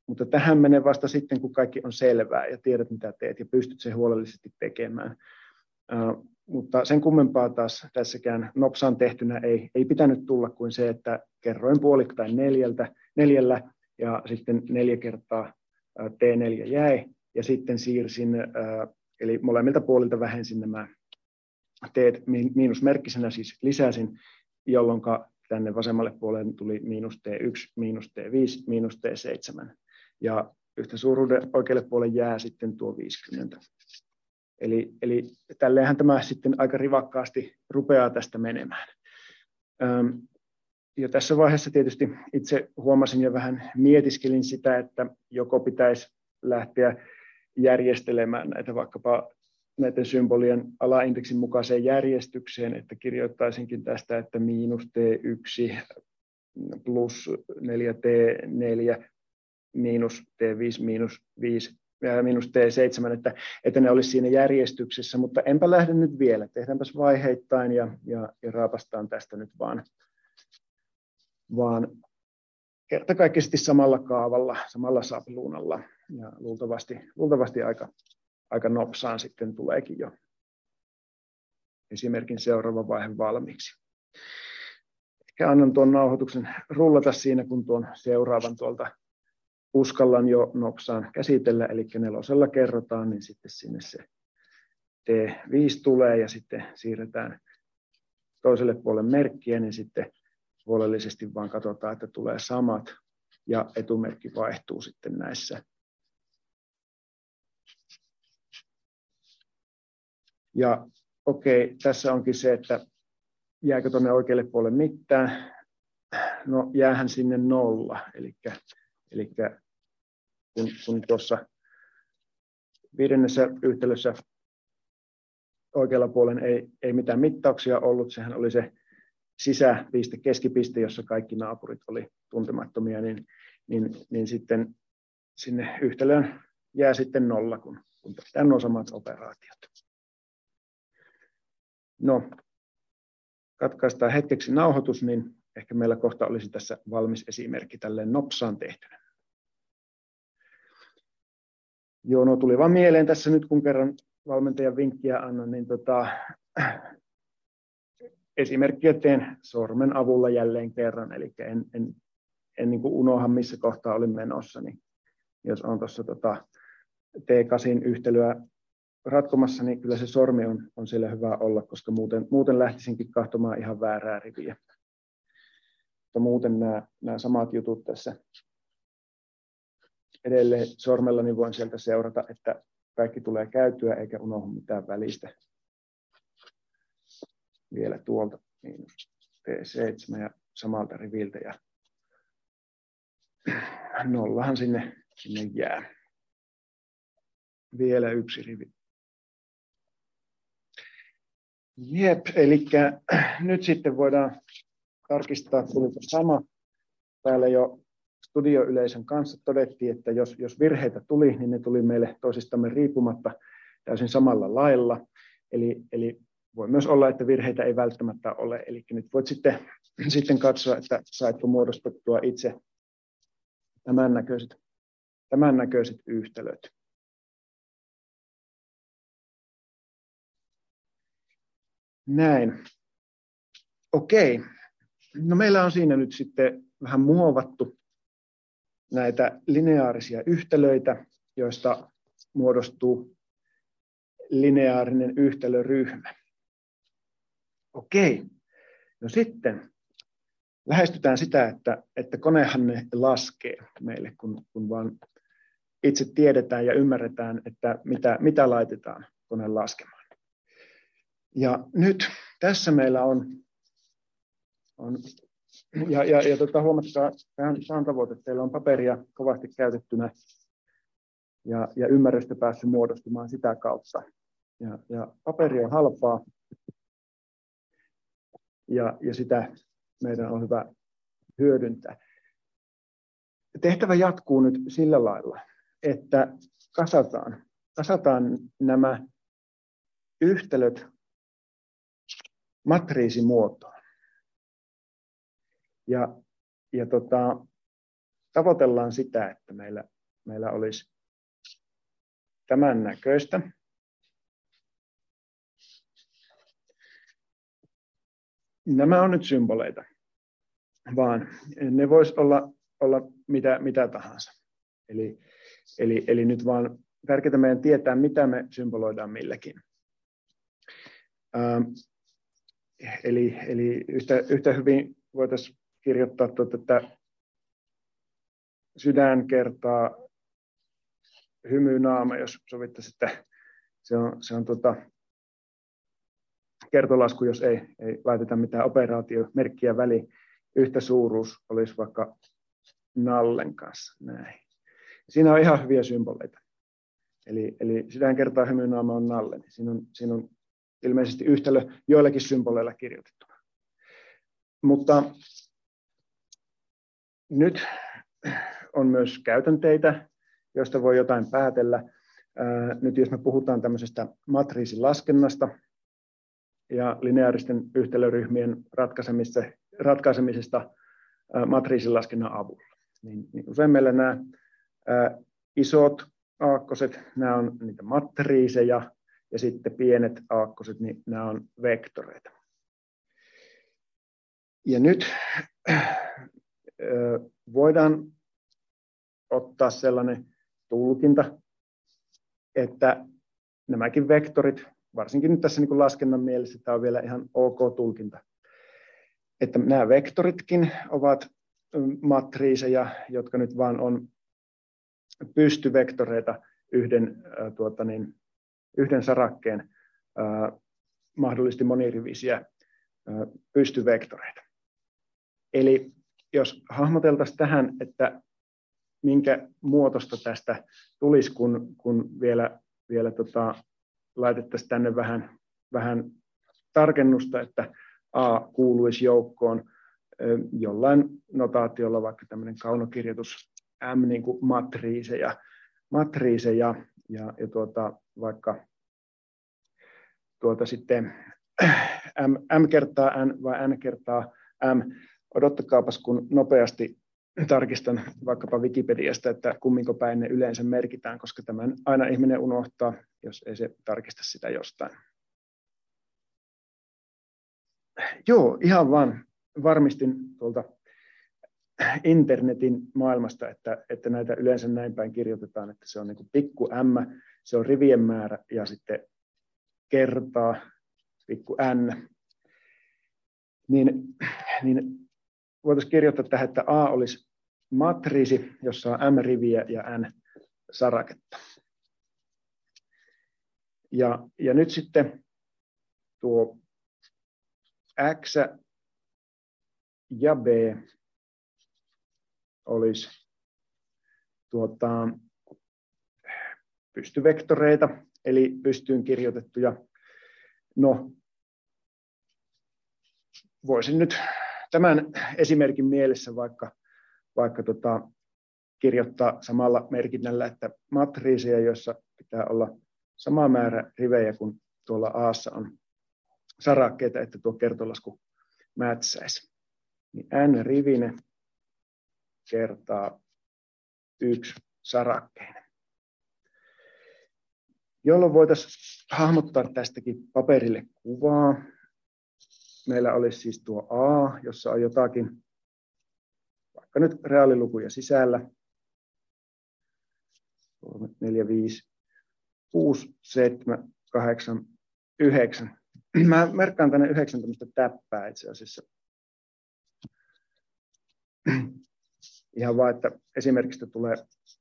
Speaker 1: mutta tähän menee vasta sitten, kun kaikki on selvää ja tiedät, mitä teet ja pystyt sen huolellisesti tekemään. Uh, mutta sen kummempaa taas tässäkään nopsaan tehtynä ei, ei pitänyt tulla kuin se, että kerroin puoliktain neljältä, neljällä ja sitten neljä kertaa uh, T neljä jäi ja sitten siirsin, uh, eli molemmilta puolilta vähensin nämä teet miinusmerkkisenä, siis lisäsin, jolloin tänne vasemmalle puolelle tuli miinus T yksi, miinus T viisi, miinus T seitsemän. Ja yhtä suuruuden oikealle puolelle jää sitten tuo viisikymmentä. Eli, eli tälleenhän tämä sitten aika rivakkaasti rupeaa tästä menemään. Öm, ja tässä vaiheessa tietysti itse huomasin ja vähän mietiskelin sitä, että joko pitäisi lähteä järjestelemään näitä vaikkapa näiden symbolien alaindeksin mukaiseen järjestykseen, että kirjoittaisinkin tästä, että miinus T yksi plus neljä T neljä miinus T viisi miinus viisi ja miinus T seitsemän, että, että ne olisi siinä järjestyksessä, mutta enpä lähde nyt vielä. Tehdäänpäs vaiheittain ja, ja, ja raapastaan tästä nyt vaan, vaan kertakaikkisesti samalla kaavalla, samalla sapluunalla ja luultavasti, luultavasti aika Aika nopsaan sitten tuleekin jo esimerkin seuraava vaihe valmiiksi. Ehkä annan tuon nauhoituksen rullata siinä, kun tuon seuraavan tuolta uskallan jo nopsaan käsitellä, eli nelosella kerrotaan, niin sitten sinne se T viisi tulee ja sitten siirretään toiselle puolelle merkkiä, niin sitten huolellisesti vaan katsotaan, että tulee samat ja etumerkki vaihtuu sitten näissä. Ja okei, tässä onkin se, että jääkö tuonne oikealle puolelle mitään. No jäähän sinne nolla, eli, eli kun, kun tuossa viidennessä yhtälössä oikealla puolella ei, ei mitään mittauksia ollut, sehän oli se sisäpiste, keskipiste, jossa kaikki naapurit oli tuntemattomia, niin, niin, niin sitten sinne yhtälöön jää sitten nolla, kun, kun tehdään nuo samat operaatiot. No, katkaistaan hetkeksi nauhoitus, niin ehkä meillä kohta olisi tässä valmis esimerkki tälleen nopsaan tehtynä. Joo, no tuli vaan mieleen tässä nyt, kun kerran valmentajan vinkkiä annan, niin tota, esimerkkiä teen sormen avulla jälleen kerran, eli en, en, en niin kuin unoha, missä kohtaa olin menossa, niin jos on tuossa tota T kahdeksan yhtälöä ratkomassa, niin kyllä se sormi on, on siellä hyvä olla, koska muuten, muuten lähtisinkin katsomaan ihan väärää riviä. Mutta muuten nämä, nämä samat jutut tässä edelleen sormella, niin voin sieltä seurata, että kaikki tulee käytyä eikä unohdu mitään välistä. Vielä tuolta miinus T seitsemän ja samalta riviltä ja nollahan sinne, sinne jää. Vielä yksi rivi. Jep, eli nyt sitten voidaan tarkistaa, tuliko sama. Täällä jo studioyleisön kanssa todettiin, että jos, jos virheitä tuli, niin ne tuli meille toisistamme riippumatta täysin samalla lailla. Eli, eli voi myös olla, että virheitä ei välttämättä ole. Eli nyt voit sitten, sitten katsoa, että saitko muodostettua itse tämän näköiset, tämän näköiset yhtälöt. Näin. Okei. No meillä on siinä nyt sitten vähän muovattu näitä lineaarisia yhtälöitä, joista muodostuu lineaarinen yhtälöryhmä. Okei. No sitten lähestytään sitä, että, että konehan ne laskee meille, kun, kun vaan itse tiedetään ja ymmärretään, että mitä, mitä laitetaan koneen laskemaan. Ja nyt tässä meillä on, on ja, ja, ja tota, huomatkaa, tämä on tavoite, että teillä on paperia kovasti käytettynä ja, ja ymmärrystä päässyt muodostumaan sitä kautta. Ja, ja paperi on halpaa ja, ja sitä meidän on hyvä hyödyntää. Tehtävä jatkuu nyt sillä lailla, että kasataan, kasataan nämä yhtälöt matriisimuotoon. Ja, ja tota, tavoitellaan sitä, että meillä meillä olisi tämän näköistä. Nämä on nyt symboleita, vaan ne vois olla, olla mitä, mitä tahansa. Eli, eli, eli nyt vaan tärkeää meidän tietää, mitä me symboloidaan milläkin. Ähm, eli eli yhtä, yhtä hyvin voitaisiin kirjoittaa, tuota, että sydän kertaa hymynaama, jos sovittaisiin, että se on, se on tuota, kertolasku, jos ei, ei laiteta mitään operaatiomerkkiä väliin. Yhtä suuruus olisi vaikka nallen kanssa. Näin. Siinä on ihan hyviä symboleita. Eli, eli sydän kertaa hymynaama on nalle. Siinä on, siinä on ilmeisesti yhtälö joillakin symboleilla kirjoitettuna. Mutta nyt on myös käytänteitä, joista voi jotain päätellä. Nyt jos me puhutaan tämmöisestä matriisin laskennasta ja lineaaristen yhtälöryhmien ratkaisemisesta, ratkaisemisesta matriisin laskennan avulla, niin, niin usein meillä nämä ää, isot aakkoset, nämä on niitä matriiseja, ja sitten pienet aakkoset, niin nämä on vektoreita. Ja nyt ää, voidaan ottaa sellainen tulkinta, että nämäkin vektorit, varsinkin nyt tässä niin kuin laskennan mielessä, tämä on vielä ihan ok tulkinta, että nämä vektoritkin ovat matriiseja, jotka nyt vaan on pystyvektoreita yhden, äh, tuota niin, yhden sarakkeen äh, mahdollisesti monirivisiä äh, pystyvektoreita. Eli jos hahmoteltaisiin tähän, että minkä muotosta tästä tulisi, kun, kun vielä, vielä tota, laitettaisiin tänne vähän, vähän tarkennusta, että A kuuluisi joukkoon jollain notaatiolla, vaikka tämmöinen kaunokirjoitus M niin kuin matriiseja, matriiseja ja, ja tuota, vaikka tuota sitten M, M kertaa N vai N kertaa M. Odottakaapas, kun nopeasti tarkistan vaikkapa Wikipediasta, että kumminko päin ne yleensä merkitään, koska tämän aina ihminen unohtaa, jos ei se tarkista sitä jostain. Joo, ihan vaan varmistin tuolta internetin maailmasta, että, että näitä yleensä näin päin kirjoitetaan, että se on niin kuin pikku m, se on rivien määrä ja sitten kertaa pikku n. Niin, niin voitaisiin kirjoittaa tähän, että A olisi matriisi, jossa on m-riviä ja n saraketta. Ja, ja nyt sitten tuo X ja B olisi tuota, pystyvektoreita, eli pystyyn kirjoitettuja. No, voisin nyt tämän esimerkin mielessä vaikka, vaikka tota, kirjoittaa samalla merkinnällä, että matriiseja, joissa pitää olla sama määrä rivejä kuin tuolla A:ssa on sarakkeita, että tuo kertolasku mätsäisi. Niin n-rivinen kertaa yksi sarakkeinen. Jolloin voitaisiin hahmottaa tästäkin paperille kuvaa. Meillä olisi siis tuo A, jossa on jotakin, vaikka nyt reaalilukuja sisällä. kolme, neljä, viisi, kuusi, seitsemän, kahdeksan, yhdeksän. Mä merkkaan tänne yhdeksän tämmöistä täppää itse asiassa. Ihan vaan, että esimerkiksi tulee,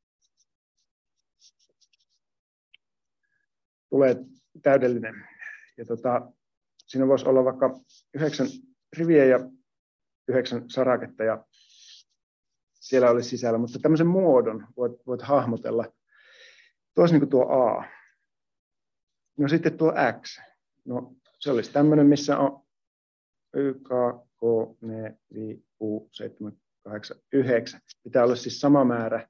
Speaker 1: tulee täydellinen. Ja tota, siinä voisi olla vaikka yhdeksän riviä ja yhdeksän saraketta ja siellä olisi sisällä, mutta tämmöisen muodon voit, voit hahmotella. Tuo olisi niin kuin tuo A. No sitten tuo X. No se olisi tämmöinen, missä on Y, K, K, N, V, U, seitsemän, kahdeksan, yhdeksän. Pitää olla siis sama määrä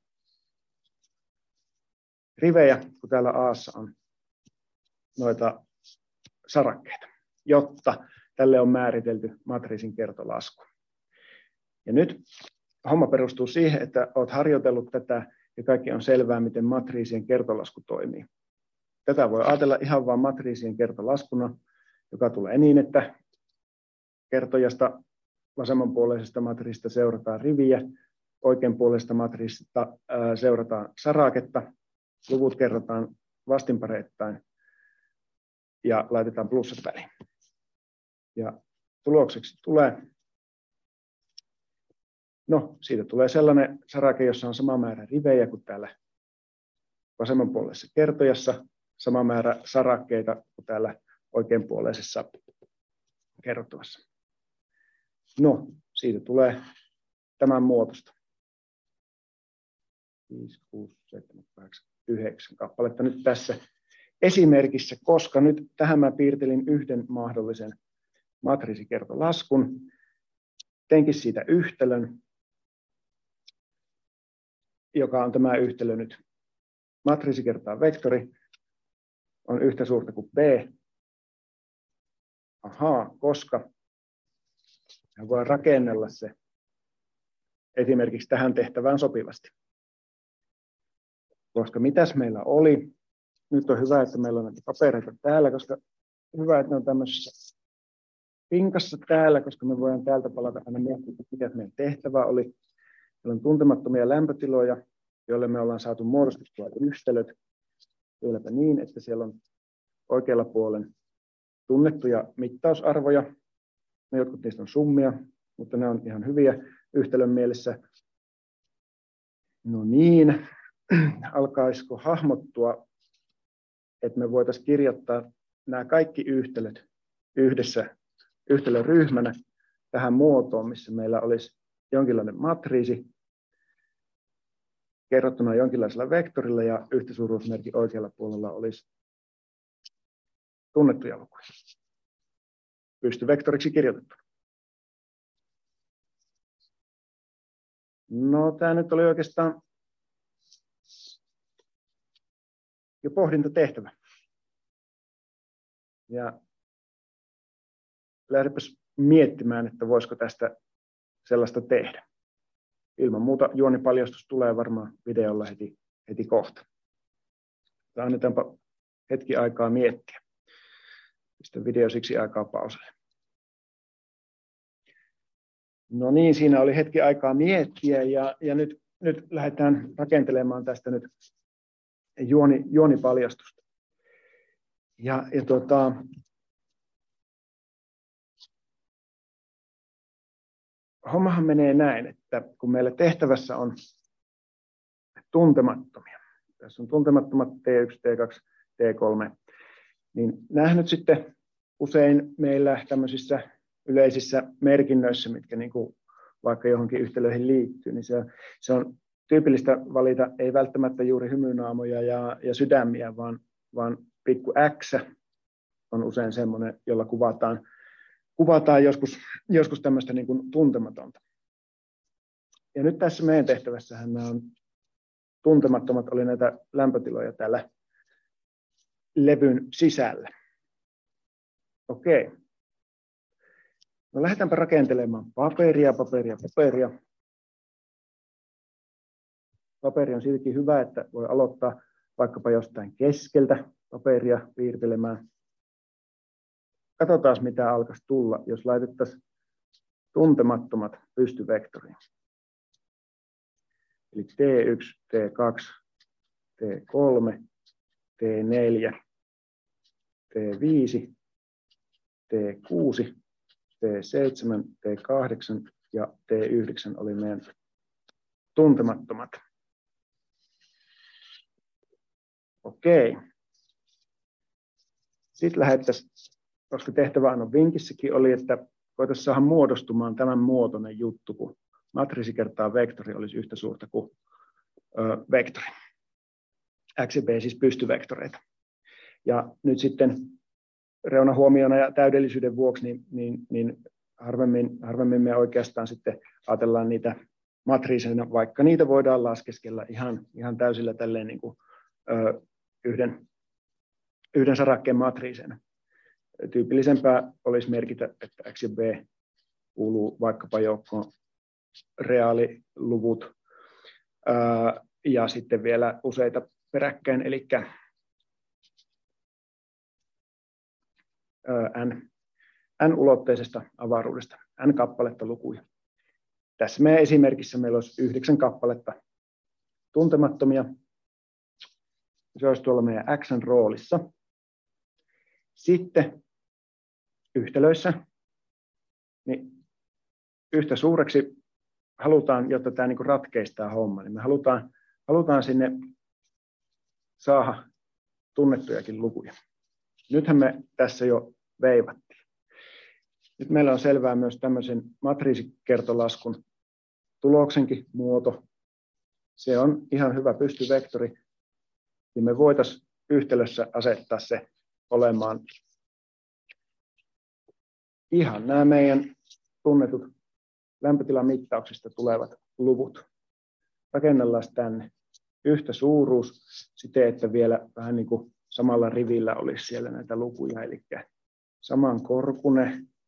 Speaker 1: rivejä, kun täällä A:ssa on noita sarakkeita, jotta tälle on määritelty matriisin kertolasku. Ja nyt homma perustuu siihen, että olet harjoitellut tätä ja kaikki on selvää, miten matriisien kertolasku toimii. Tätä voi ajatella ihan vain matriisien kertolaskuna, joka tulee niin, että kertojasta vasemmanpuoleisesta matriisista seurataan riviä, oikeanpuoleisesta matriisista ää, seurataan saraketta, luvut kerrotaan vastinpareittain ja laitetaan plussat väliin. Ja tulokseksi tulee, no siitä tulee sellainen sarake, jossa on sama määrä rivejä kuin täällä vasemmanpuoleisessa kertojassa, sama määrä sarakkeita kuin täällä oikeanpuoleisessa kerrottavassa. No, siitä tulee tämän muotoista. viisi, kuusi, seitsemän, kahdeksan, yhdeksän kappaletta nyt tässä esimerkissä, koska nyt tähän mä piirtelin yhden mahdollisen matriisikertolaskun. Teinkin siitä yhtälön, joka on tämä yhtälö nyt. Matriisi kertaa vektori on yhtä suurta kuin B. Ahaa, koska ja voi rakennella se esimerkiksi tähän tehtävään sopivasti. Koska mitäs meillä oli? Nyt on hyvä, että meillä on näitä papereita täällä, koska hyvä, että ne on tämmöisessä pinkassa täällä, koska me voidaan täältä palata aina miettimään, mikä meidän tehtävä oli. Meillä on tuntemattomia lämpötiloja, joille me ollaan saatu muodostettua yhtälöt. Vieläpä niin, että siellä on oikealla puolen tunnettuja mittausarvoja. No, jotkut niistä on summia, mutta ne on ihan hyviä yhtälön mielessä. No niin, alkaisiko hahmottua, että me voitaisiin kirjoittaa nämä kaikki yhtälöt yhdessä yhtälöryhmänä tähän muotoon, missä meillä olisi jonkinlainen matriisi kerrottuna jonkinlaisella vektorilla ja yhtäsuuruusmerkin oikealla puolella olisi tunnettuja lukuja. Pystyvektoriksi kirjoitettuna. No, tämä nyt oli oikeastaan jo pohdintatehtävä. Ja lähdepäs miettimään, että voisiko tästä sellaista tehdä. Ilman muuta juonipaljastus tulee varmaan videolla heti, heti kohta. Annetaanpa hetki aikaa miettiä. Pistän video siksi aikaa pauselle. No niin, siinä oli hetki aikaa miettiä ja, ja nyt, nyt lähdetään rakentelemaan tästä nyt juoni, juonipaljastusta. Ja, ja tuota, hommahan menee näin, että kun meillä tehtävässä on tuntemattomia, tässä on tuntemattomat T yksi, T kaksi, T kolme, niin nämä nyt sitten usein meillä tämmöisissä yleisissä merkinnöissä, mitkä niin kuin vaikka johonkin yhtälöihin liittyy, niin se, se on tyypillistä valita ei välttämättä juuri hymynaamoja ja, ja sydämiä, vaan, vaan pikku X on usein semmoinen, jolla kuvataan, kuvataan joskus, joskus tämmöistä niin kuin tuntematonta. Ja nyt tässä meidän tehtävässähän nämä on tuntemattomat, oli näitä lämpötiloja täällä levyn sisällä. Okei. No lähdetäänpä rakentelemaan paperia, paperia, paperia. Paperi on siltikin hyvä, että voi aloittaa vaikkapa jostain keskeltä paperia piirtelemään. Katsotaan, mitä alkaisi tulla, jos laitettaisiin tuntemattomat pystyvektoriin. Eli T yksi, T kaksi, T kolme, T neljä, T viisi, T kuusi, T seitsemän, T kahdeksan ja T yhdeksän oli meidän tuntemattomat. Okei. Sitten lähdettäisiin, koska tehtävä on vinkissäkin oli, että voitaisiin saada muodostumaan tämän muotoinen juttu, kun matriisi kertaa vektori olisi yhtä suurta kuin ö, vektori. X ja B siis pystyvektoreita. Ja nyt sitten reunahuomiona ja täydellisyyden vuoksi, niin, niin, niin harvemmin, harvemmin me oikeastaan sitten ajatellaan niitä matriiseina, vaikka niitä voidaan laskeskella ihan, ihan täysillä tälleen niin kuin, ö, yhden, yhden sarakkeen matriiseina. Tyypillisempää olisi merkitä, että X ja B kuuluu vaikkapa joukkoon reaaliluvut. Ää, ja sitten vielä useita peräkkäin, eli n, n-ulotteisesta avaruudesta, n kappaletta lukuja. Tässä meidän esimerkissä meillä olisi yhdeksän kappaletta tuntemattomia. Se olisi tuolla meidän x:n roolissa. Sitten yhtälöissä niin yhtä suureksi halutaan, jotta tämä niin ratkeisi tämä homma, niin me halutaan, halutaan sinne saada tunnettujakin lukuja. Nythän me tässä jo veivattiin. Nyt meillä on selvää myös tämmöisen matriisikertolaskun tuloksenkin muoto. Se on ihan hyvä pystyvektori. Ja me voitaisiin yhtälössä asettaa se olemaan ihan nämä meidän tunnetut lämpötilamittauksista tulevat luvut. Rakennellaan tänne yhtä suuruus siten, että vielä vähän niin kuin samalla rivillä olisi siellä näitä lukuja, eli samankorkuinen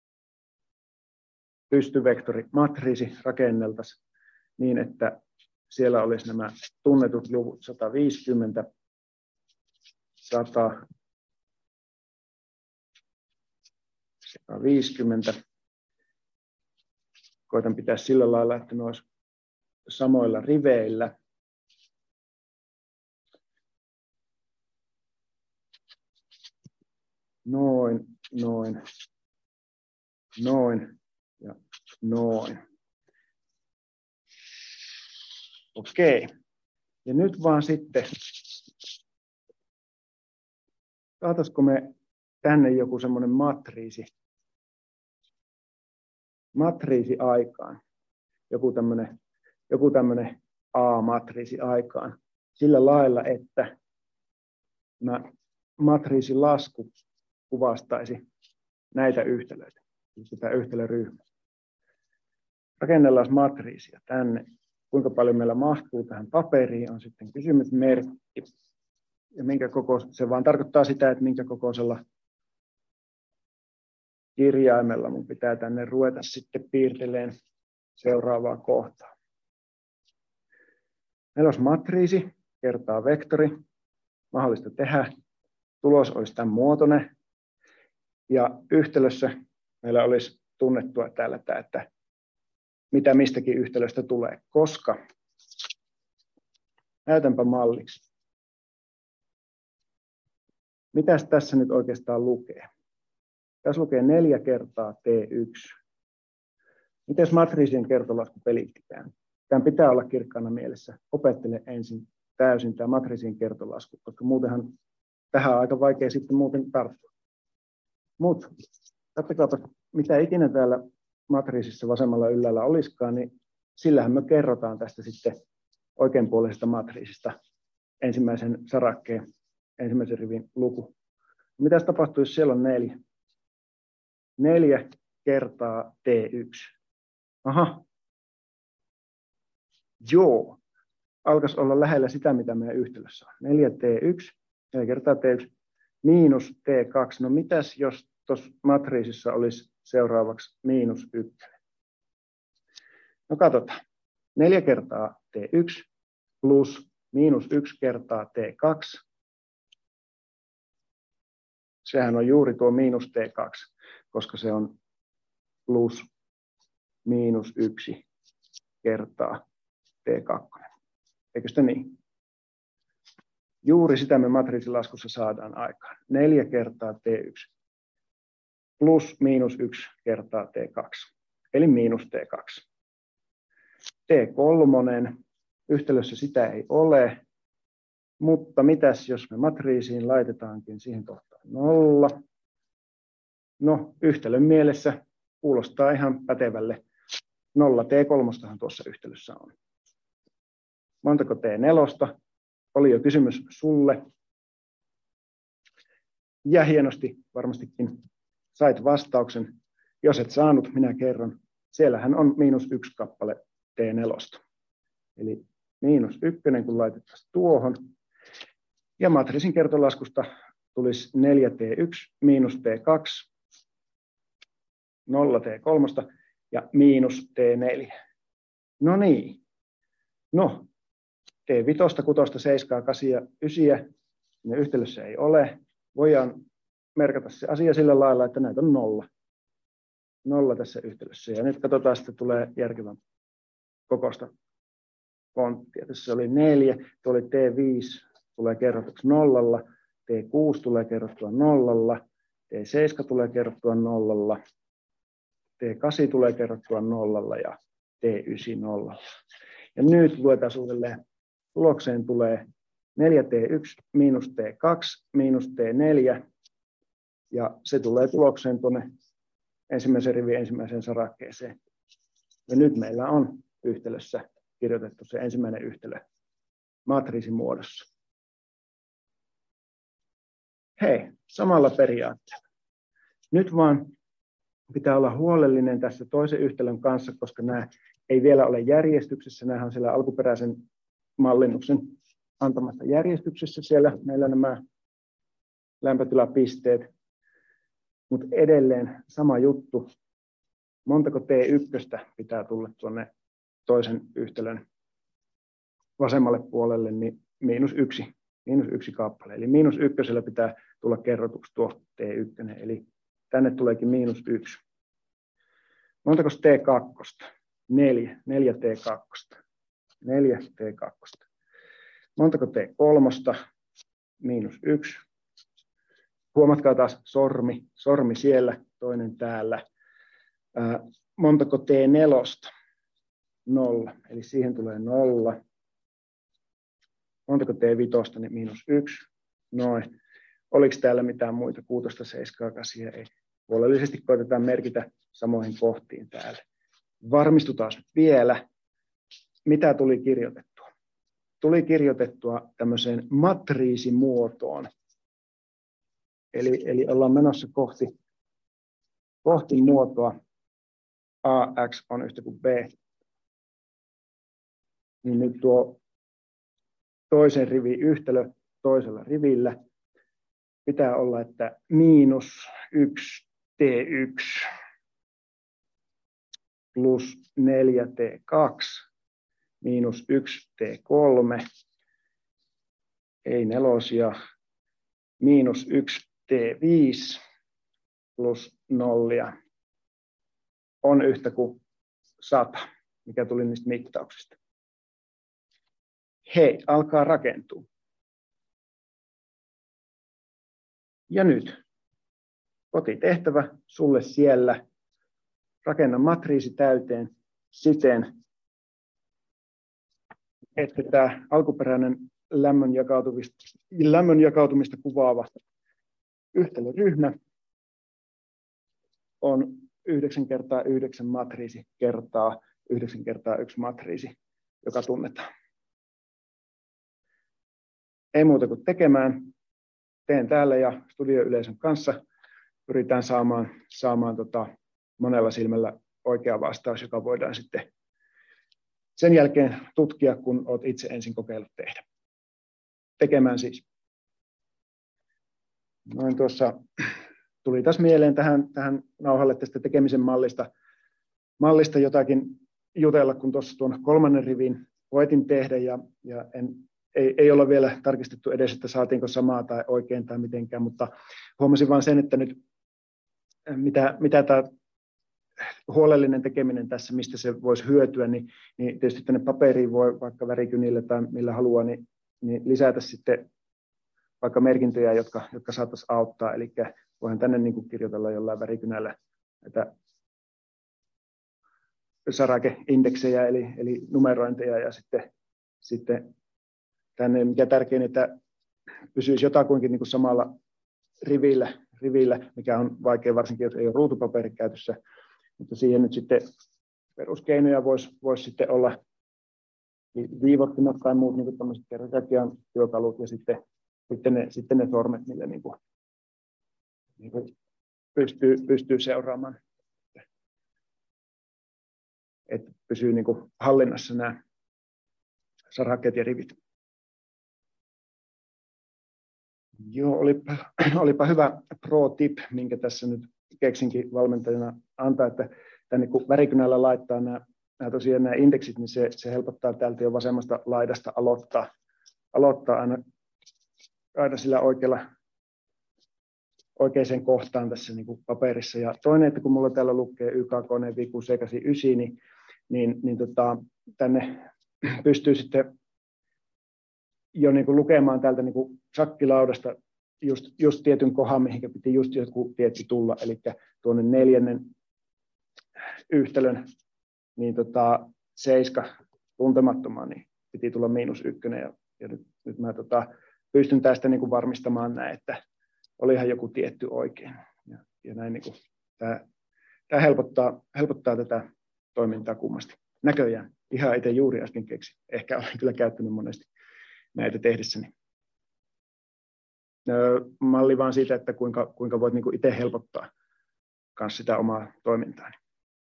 Speaker 1: pystyvektori matriisi rakenneltaisiin niin, että siellä olisi nämä tunnetut luvut sata viisikymmentä, sata, sata viisikymmentä. Koitan pitää sillä lailla, että ne olisi samoilla riveillä. Noin, noin, noin ja noin. Okei. Ja nyt vaan sitten, saataisiko me tänne joku semmoinen matriisi, matriisi aikaan, joku tämmöinen, joku tämmöinen A-matriisi aikaan, sillä lailla, että mä matriisin lasku kuvastaisi näitä yhtälöitä, tätä yhtälöryhmää. Rakennellaan matriisia tänne. Kuinka paljon meillä mahtuu tähän paperiin on sitten kysymysmerkki. Ja minkä koko, se vaan tarkoittaa sitä, että minkä kokoisella kirjaimella mun pitää tänne ruveta sitten piirteleen seuraavaa kohtaa. Meillä olisi matriisi kertaa vektori. Mahdollista tehdä. Tulos olisi tämän muotoinen. Ja yhtälössä meillä olisi tunnettua täällä tämä, että mitä mistäkin yhtälöstä tulee, koska näytänpä malliksi. Mitäs tässä nyt oikeastaan lukee? Tässä lukee neljä kertaa T yksi. Miten matriisien kertolasku pelitetään? Tämän pitää olla kirkkaana mielessä. Opettele ensin täysin tämä matriisien kertolasku, koska muutenhan tähän on aika vaikea sitten muuten tarttua. Mutta katsokaapa, mitä ikinä täällä matriisissa vasemmalla ylhäällä olisikaan, niin sillähän me kerrotaan tästä sitten oikeanpuoleisesta matriisista ensimmäisen sarakkeen, ensimmäisen rivin luku. Mitäs tapahtuu, jos siellä on neljä? Neljä kertaa T yksi. Aha. Joo. Alkaisi olla lähellä sitä, mitä meidän yhtälössä on. neljä T yksi, neljä kertaa T yksi, miinus T kaksi. No mitäs, jos tuossa matriisissa olisi seuraavaksi miinus yksi? No katsotaan. neljä kertaa T yksi plus miinus yksi kertaa T kaksi. Sehän on juuri tuo miinus T kaksi, koska se on plus miinus yksi kertaa T kaksi. Eikö sitä niin? Juuri sitä me matriisilaskussa saadaan aikaan. neljä kertaa T yksi plus miinus yksi kertaa T kaksi, eli miinus T kaksi. T kolme, yhtälössä sitä ei ole, mutta mitäs jos me matriisiin laitetaankin siihen kohtaan nolla? No, yhtälön mielessä kuulostaa ihan pätevälle. Nolla T kolme tuossa yhtälössä on. Montako T neljä? Oli jo kysymys sulle. Ja hienosti varmastikin sait vastauksen. Jos et saanut, minä kerron. Siellähän on miinus yksi kappale T neljä. Eli miinus ykkönen, kun laitettaisiin tuohon. Ja matriisin kertolaskusta tulisi neljä T yksi miinus T kaksi, nolla T kolme ja miinus T neljä. No niin. No, T viisi, kuusi, seitsemän, kahdeksan ja yhdeksän ne yhtälössä ei ole. Voidaan merkata se asia sillä lailla, että näitä on nolla. Nolla tässä yhtälössä. Ja nyt katsotaan, että tulee järkevän kokoista konttia. Tässä oli neljä, tuo oli T viisi, tulee kerrotuksi nollalla, T kuusi tulee kerrottua nollalla, T seitsemän tulee kerrottua nollalla, T kahdeksan tulee kerrottua nollalla ja T yhdeksän nollalla. Ja nyt luetaan uudelleen. Tulokseen tulee neljä T yksi miinus T kaksi miinus T neljä, ja se tulee tulokseen tuonne ensimmäisen rivin ensimmäiseen sarakkeeseen. Ja nyt meillä on yhtälössä kirjoitettu se ensimmäinen yhtälö matriisin muodossa. Hei, samalla periaatteella. Nyt vaan pitää olla huolellinen tässä toisen yhtälön kanssa, koska nämä ei vielä ole järjestyksessä. Nämä on siellä alkuperäisen mallinnuksen antamassa järjestyksessä. Siellä meillä on nämä lämpötilapisteet, mutta edelleen sama juttu. Montako T yksi pitää tulla tuonne toisen yhtälön vasemmalle puolelle, niin miinus yksi, miinus yksi kappale. Eli miinus ykkösellä pitää tulla kerrotuksi tuo T yksi, eli tänne tuleekin miinus yksi. Montako T kaksi? Neljä, neljä T kaksi. Neljä T kaksi. Montako T kolme? Miinus yksi. Huomatkaa taas sormi, sormi siellä, toinen täällä. Ää, montako T neljä? Nolla, eli siihen tulee nolla. Montako T viisi? Niin miinus yksi. Noin. Oliko täällä mitään muita? kuusi, seitsemän, kahdeksan ei. Huolellisesti koitetaan merkitä samoihin kohtiin täällä. Varmistutaan vielä, mitä tuli kirjoitettua. Tuli kirjoitettua tämmöiseen matriisimuotoon. Eli, eli ollaan menossa kohti, kohti muotoa A X on yhtä kuin B. Niin nyt tuo toisen rivin yhtälö toisella rivillä pitää olla, että miinus yksi T yksi plus neljä T kaksi miinus yksi T kolme, ei nelosia, miinus yksi T viisi plus nollia on yhtä kuin sata, mikä tuli niistä mittauksista. Hei, alkaa rakentua. Ja nyt kotitehtävä sulle siellä. Rakenna matriisi täyteen siten, että tämä alkuperäinen lämmön jakautumista, lämmön jakautumista kuvaava yhtälöryhmä on yhdeksän kertaa yhdeksän matriisi kertaa yhdeksän kertaa yksi matriisi, joka tunnetaan. Ei muuta kuin tekemään. Teen täällä ja studioyleisön kanssa. Pyritään saamaan, saamaan tota monella silmällä oikea vastaus, joka voidaan sitten sen jälkeen tutkia, kun olet itse ensin kokeillut tehdä. Tekemään siis. Noin tuossa tuli taas mieleen tähän, tähän nauhalle tästä tekemisen mallista, mallista jotakin jutella, kun tuossa tuon kolmannen rivin koetin tehdä ja, ja en, ei, ei olla vielä tarkistettu edes, että saatiinko samaa tai oikein tai mitenkään, mutta huomasin vain sen, että nyt mitä, mitä tämä huolellinen tekeminen tässä, mistä se voisi hyötyä, niin, niin tietysti tänne paperiin voi vaikka värikynillä tai millä haluaa, niin, niin lisätä sitten vaikka merkintöjä, jotka, jotka saattaisi auttaa. Eli voihan tänne niin kuin kirjoitella jollain värikynällä näitä sarakeindeksejä, eli, eli numerointeja, ja sitten, sitten tänne, mikä tärkeintä, että pysyisi jotakuinkin niin kuin samalla rivillä, rivillä, mikä on vaikea varsinkin, jos ei ole ruutupaperi käytössä. Mutta siihen nyt sitten peruskeinoja voisi vois sitten olla viivottimet tai muut niin tämmöiset kerrakakian työkalut ja sitten, sitten, ne, sitten ne sormet, millä niin kuin, niin kuin pystyy, pystyy seuraamaan. Että pysyy niin kuin hallinnassa nämä sarakkeet ja rivit. Joo, olipa, olipa hyvä pro-tip, minkä tässä nyt keksinkin valmentajana antaa, että tänne kun värikynällä laittaa nämä nämä tosiaan nämä indeksit, niin se, se helpottaa täältä jo vasemmasta laidasta aloittaa, aloittaa aina, aina sillä oikealla, oikeaan kohtaan tässä niin kuin paperissa. Ja toinen, että kun mulla täällä lukee Y K K N V kuusi kahdeksankymmentäyhdeksän, niin, niin, niin tota, tänne pystyy sitten jo niin kuin lukemaan täältä niin kuin shakkilaudasta just, just tietyn kohan, mihin piti just joku tietty tulla, eli tuonne neljännen yhtälön, niin tota, seiska tuntemattomaan, niin piti tulla miinus ykkönen, ja, ja nyt, nyt mä tota, pystyn tästä niin kuin varmistamaan näin, että olihan joku tietty oikein, ja, ja näin niin kuin, tämä, tämä helpottaa, helpottaa tätä toimintaa kummasti. Näköjään, ihan itse juuri äsken keksin, ehkä olen kyllä käyttänyt monesti näitä tehdessäni. Malli vaan siitä, että kuinka, kuinka voit niin kuin itse helpottaa myös sitä omaa toimintaani.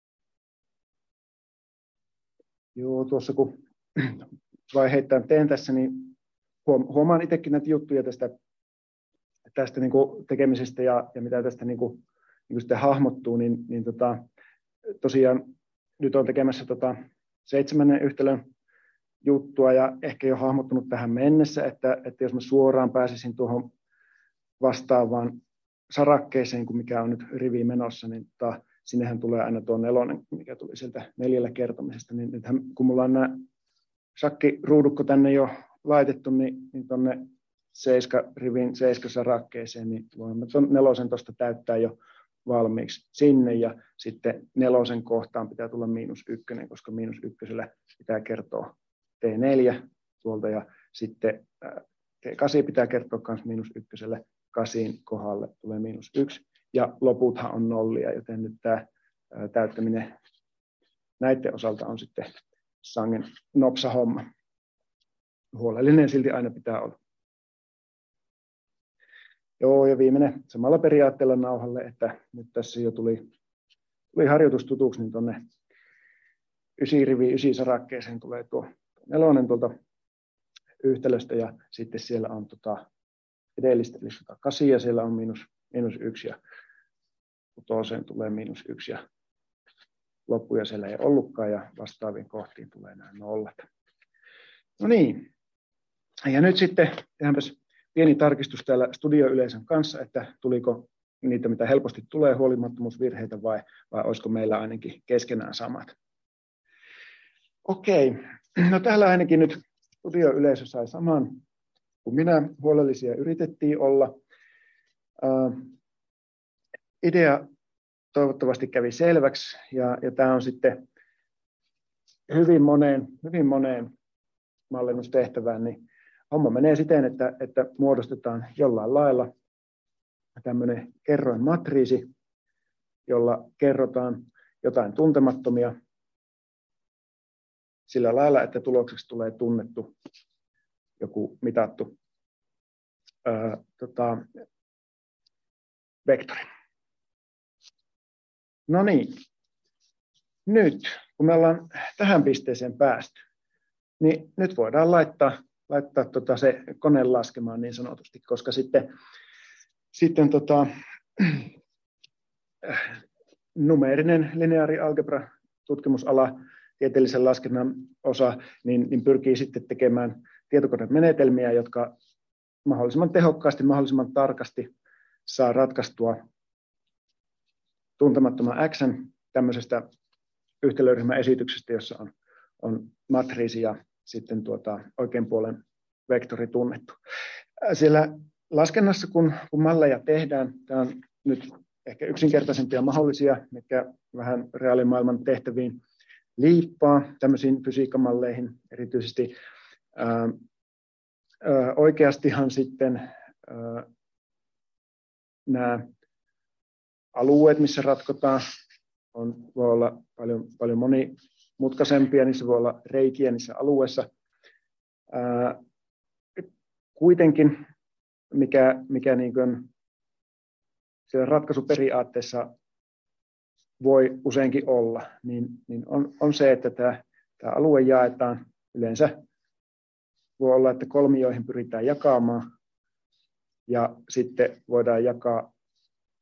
Speaker 1: Joo, tuossa kun vaiheittain teen tässä, niin huomaan itsekin näitä juttuja tästä, tästä niin kuin tekemisestä ja, ja mitä tästä niin kuin, niin kuin sitten hahmottuu, niin, niin tota, tosiaan nyt olen tekemässä tota seitsemännen yhtälön juttua ja ehkä jo hahmottunut tähän mennessä, että, että jos mä suoraan pääsisin tuohon vastaavaan sarakkeeseen, kuin mikä on nyt riviin menossa, niin tota, sinnehän tulee aina tuo nelonen, mikä tuli sieltä neljällä kertomisesta, niin nythän, kun mulla on nämä shakkiruudukko tänne jo laitettu, niin, niin tuonne seiska, rivin seiska sarakkeeseen, niin voimme tuon nelosen tuosta täyttää jo valmiiksi sinne, ja sitten nelosen kohtaan pitää tulla miinus ykkönen, koska miinus ykkösellä pitää kertoa T neljä tuolta, ja sitten T kahdeksan pitää kertoa myös miinus ykköselle, kasin kohdalle tulee miinus yksi, ja loputhan on nollia, joten nyt tämä täyttäminen näiden osalta on sitten sangen nopsa homma. Huolellinen silti aina pitää olla. Joo, ja viimeinen samalla periaatteella nauhalle, että nyt tässä jo tuli, tuli harjoitus tutuksi, niin tuonne ysi rivi, ysi sarakkeeseen tulee tuo nelonen tuolta yhtälöstä, ja sitten siellä on tota edellistä, eli sata kahdeksan, ja siellä on miinus, miinus yksi, ja kutoseen tulee miinus yksi, ja loppuja siellä ei ollutkaan, ja vastaaviin kohtiin tulee nämä nollat. No niin, ja nyt sitten tehdäänpäs pieni tarkistus täällä studioyleisön kanssa, että tuliko niitä, mitä helposti tulee, huolimattomuusvirheitä, vai, vai olisiko meillä ainakin keskenään samat. Okei, no täällä ainakin nyt studioyleisö sai saman kuin minä, huolellisia yritettiin olla. Uh, idea toivottavasti kävi selväksi, ja, ja tämä on sitten hyvin moneen, hyvin moneen mallennustehtävään, niin homma menee siten, että, että muodostetaan jollain lailla tämmöinen kerroinmatriisi, jolla kerrotaan jotain tuntemattomia sillä lailla, että tulokseksi tulee tunnettu joku mitattu ää, tota, vektori. No niin, nyt kun me ollaan tähän pisteeseen päästy, niin nyt voidaan laittaa, laittaa tota se kone laskemaan niin sanotusti, koska sitten, sitten tota, numeerinen lineaarialgebra tutkimusala, tieteellisen laskennan osa, niin, niin pyrkii sitten tekemään tietokonemenetelmiä, jotka mahdollisimman tehokkaasti, mahdollisimman tarkasti saa ratkaistua tuntemattoman X tämmöisestä yhtälöryhmän esityksestä, jossa on, on matriisi ja sitten tuota, oikean puolen vektori tunnettu. Siellä laskennassa, kun, kun malleja tehdään, tämä on nyt ehkä yksinkertaisempia mahdollisia, mitkä vähän reaalimaailman tehtäviin liippaa tämmöisiin fysiikkamalleihin erityisesti. Ää, ää, oikeastihan sitten ää, nämä alueet, missä ratkotaan, on, voi olla paljon, paljon monimutkaisempia, niissä voi olla reikiä niissä alueissa. Ää, kuitenkin, mikä, mikä niin kuin siellä ratkaisuperiaatteessa voi useinkin olla, niin, niin on, on se, että tämä, tämä alue jaetaan yleensä. Voi olla, että kolmioihin pyritään jakamaan, ja sitten voidaan jakaa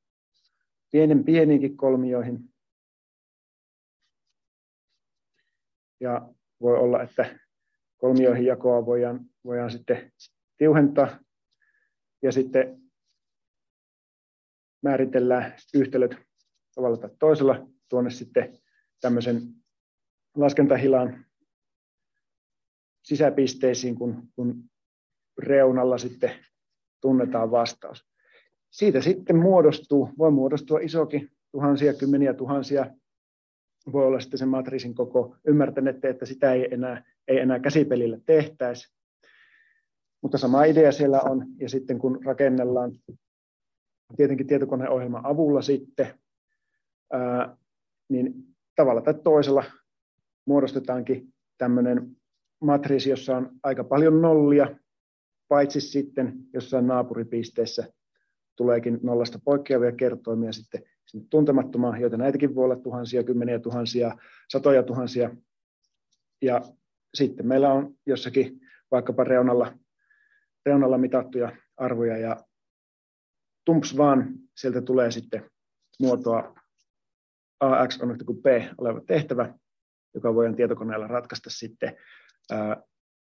Speaker 1: pienen pieniinkin kolmioihin. ja voi olla, että kolmioihin jakoa voidaan, voidaan sitten tiuhentaa ja sitten määritellään yhtälöt tavalla tai toisella tuonne sitten tämmöisen laskentahilan sisäpisteisiin, kun, kun reunalla sitten tunnetaan vastaus. Siitä sitten muodostuu, voi muodostua isokin, tuhansia, kymmeniä tuhansia, voi olla sitten sen matriisin koko. Ymmärtänette, että sitä ei enää, ei enää käsipelillä tehtäisi. Mutta sama idea siellä on, ja sitten kun rakennellaan tietenkin tietokoneohjelman avulla sitten, ää, niin tavalla tai toisella muodostetaankin tämmöinen matriisi, jossa on aika paljon nollia, paitsi sitten jossain naapuripisteessä tuleekin nollasta poikkeavia kertoimia sitten sinne tuntemattomaan, joita näitäkin voi olla tuhansia, kymmeniä tuhansia, satoja tuhansia. Ja sitten meillä on jossakin vaikkapa reunalla, reunalla mitattuja arvoja, ja tumps vaan sieltä tulee sitten muotoa ax on yhtä kuin b oleva tehtävä, joka voidaan tietokoneella ratkaista sitten ää,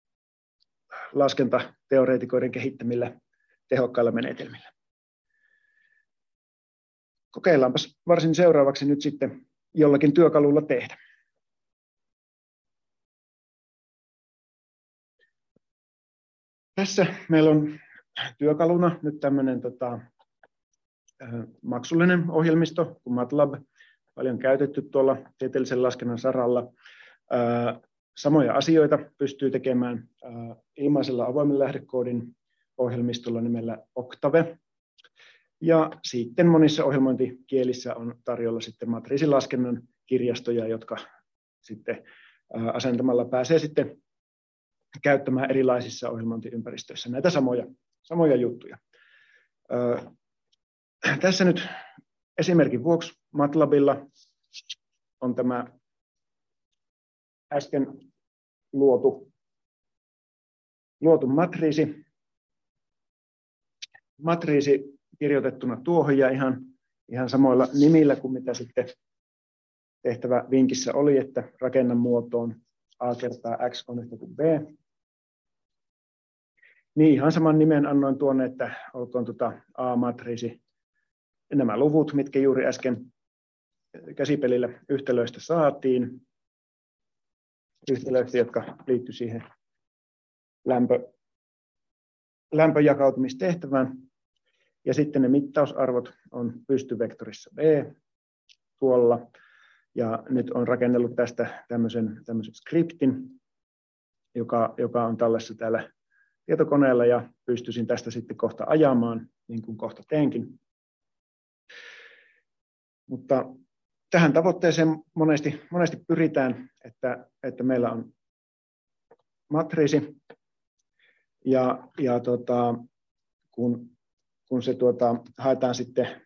Speaker 1: laskentateoreetikoiden kehittämillä tehokkailla menetelmillä. Kokeillaanpas varsin seuraavaksi nyt sitten jollakin työkalulla tehdä. Tässä meillä on työkaluna nyt tämmöinen tota, maksullinen ohjelmisto kuin MATLAB, paljon käytetty tuolla tieteellisen laskennan saralla. Samoja asioita pystyy tekemään ilmaisella avoimen lähdekoodin ohjelmistolla nimellä Octave. Ja sitten monissa ohjelmointikielissä on tarjolla sitten matriisilaskennan kirjastoja, jotka sitten asentamalla pääsee sitten käyttämään erilaisissa ohjelmointiympäristöissä näitä samoja, samoja juttuja. Tässä nyt esimerkin vuoksi MATLABilla on tämä äsken luotu, luotu matriisi. Matriisi kirjoitettuna tuohon ja ihan, ihan samoilla nimillä kuin mitä sitten tehtävä vinkissä oli, että rakennan muotoon a kertaa x on yhtä kuin b. Niin ihan saman nimen annoin tuonne, että olkoon tuota A-matriisi. Nämä luvut, mitkä juuri äsken käsipelillä yhtälöistä saatiin, yhtälöistä, jotka liittyy siihen lämpö, lämpöjakautumistehtävään. Ja sitten ne mittausarvot on pystyvektorissa B tuolla. Ja nyt on rakennellut tästä tämmöisen, tämmöisen skriptin, joka, joka on tällaisessa täällä tietokoneella, ja pystyisin tästä sitten kohta ajamaan, niin kuin kohta teenkin. Mutta tähän tavoitteeseen monesti, monesti pyritään, että, että meillä on matriisi, ja, ja tota, kun, kun se tuota, haetaan sitten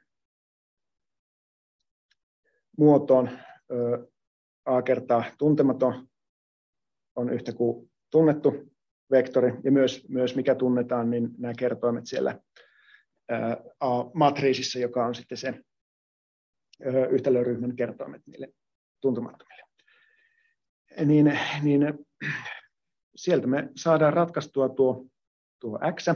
Speaker 1: muotoon ö, a kertaa tuntematon on yhtä kuin tunnettu vektori, ja myös, myös mikä tunnetaan, niin nämä kertoimet siellä ää, A-matriisissa, joka on sitten se ö, yhtälöryhmän kertoimet niille tuntemattomille. Niin, niin sieltä me saadaan ratkaistua tuo, tuo x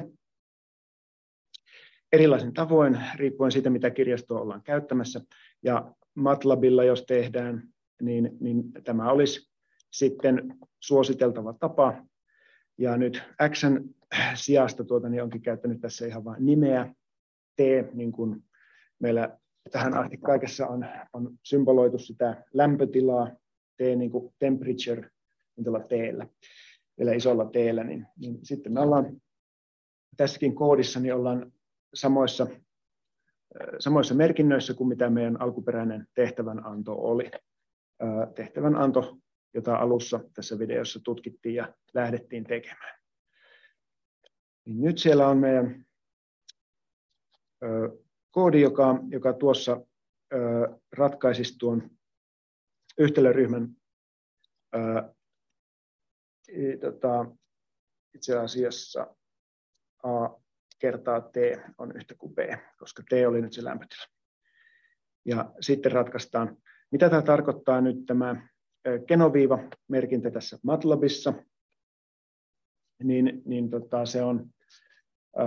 Speaker 1: erilaisin tavoin, riippuen siitä, mitä kirjastoa ollaan käyttämässä. Ja MATLABilla, jos tehdään, niin, niin tämä olisi sitten suositeltava tapa. Ja nyt xn sijasta tuota, niin onkin käyttänyt tässä ihan vain nimeä t, niin kuin meillä tähän asti kaikessa on, on symboloitu sitä lämpötilaa, t niin kuin temperature, niin tuolla t-llä, vielä isolla t-llä, niin, niin sitten me ollaan tässäkin koodissa, niin ollaan samoissa, samoissa merkinnöissä kuin mitä meidän alkuperäinen tehtävänanto oli. Tehtävänanto, jota alussa tässä videossa tutkittiin ja lähdettiin tekemään. Niin nyt siellä on meidän ö, koodi, joka, joka tuossa ö, ratkaisisi tuon yhtälöryhmän ö, i, tota, itse asiassa a kertaa t on yhtä kuin b, koska t oli nyt se lämpötila. Ja sitten ratkaistaan, mitä tämä tarkoittaa nyt tämä Genoviiva-merkintä tässä MATLABissa, niin, niin tota, se on ö,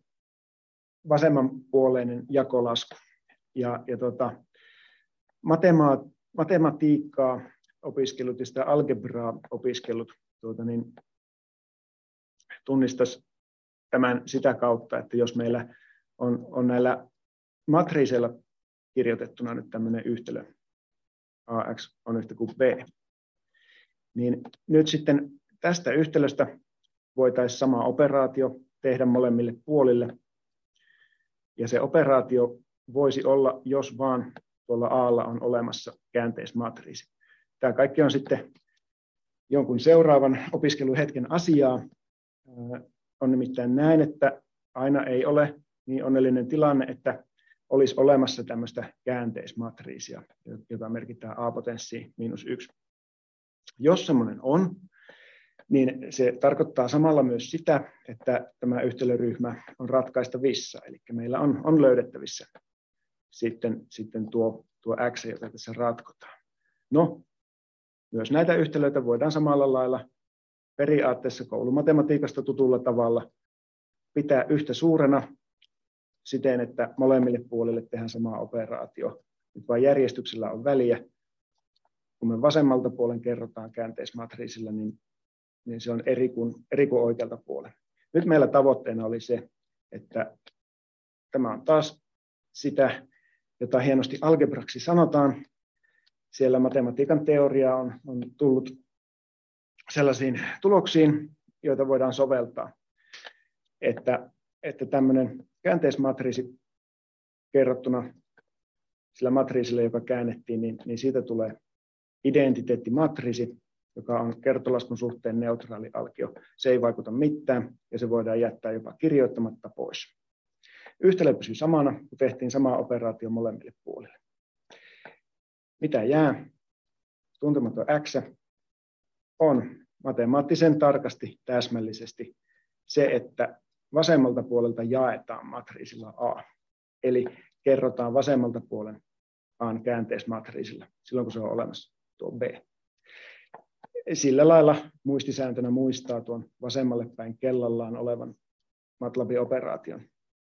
Speaker 1: vasemmanpuoleinen jakolasku. Ja, ja tota, matema, matematiikkaa opiskellut ja sitä algebraa opiskellut tuota, niin, tunnistaisi tämän sitä kautta, että jos meillä on, on näillä matriiseilla kirjoitettuna nyt tämmöinen yhtälö ax on yhtä kuin b, niin nyt sitten tästä yhtälöstä voitaisiin sama operaatio tehdä molemmille puolille. Ja se operaatio voisi olla, jos vaan tuolla A:lla on olemassa käänteismatriisi. Tämä kaikki on sitten jonkun seuraavan opiskeluhetken asiaa. On nimittäin näin, että aina ei ole niin onnellinen tilanne, että olisi olemassa tämmöistä käänteismatriisia, jota merkitään A-potenssiin miinus yksi. Jos semmoinen on, niin se tarkoittaa samalla myös sitä, että tämä yhtälöryhmä on ratkaistavissa, eli meillä on, on löydettävissä sitten, sitten tuo, tuo x, jota tässä ratkotaan. No, myös näitä yhtälöitä voidaan samalla lailla periaatteessa koulumatematiikasta tutulla tavalla pitää yhtä suurena siten, että molemmille puolille tehdään sama operaatio. Nyt vain järjestyksellä on väliä. Kun me vasemmalta puolen kerrotaan käänteismatriisilla, niin, niin se on eri kuin, eri kuin oikealta puolen. Nyt meillä tavoitteena oli se, että tämä on taas sitä, jota hienosti algebraksi sanotaan. Siellä matematiikan teoria on, on tullut sellaisiin tuloksiin, joita voidaan soveltaa, että, että tämmöinen käänteismatriisi kerrottuna sillä matriisilla, joka käännettiin, niin, niin siitä tulee identiteettimatriisi, joka on kertolaskun suhteen neutraali alkio. Se ei vaikuta mitään ja se voidaan jättää jopa kirjoittamatta pois. Yhtälö pysyy samana, kun tehtiin sama operaatio molemmille puolille. Mitä jää? Tuntematon x on matemaattisen tarkasti täsmällisesti se, että vasemmalta puolelta jaetaan matriisilla A. Eli kerrotaan vasemmalta puolen A:n käänteismatriisilla silloin, kun se on olemassa tuo B. Sillä lailla muistisääntönä muistaa tuon vasemmalle päin kellallaan olevan MATLAB-operaation.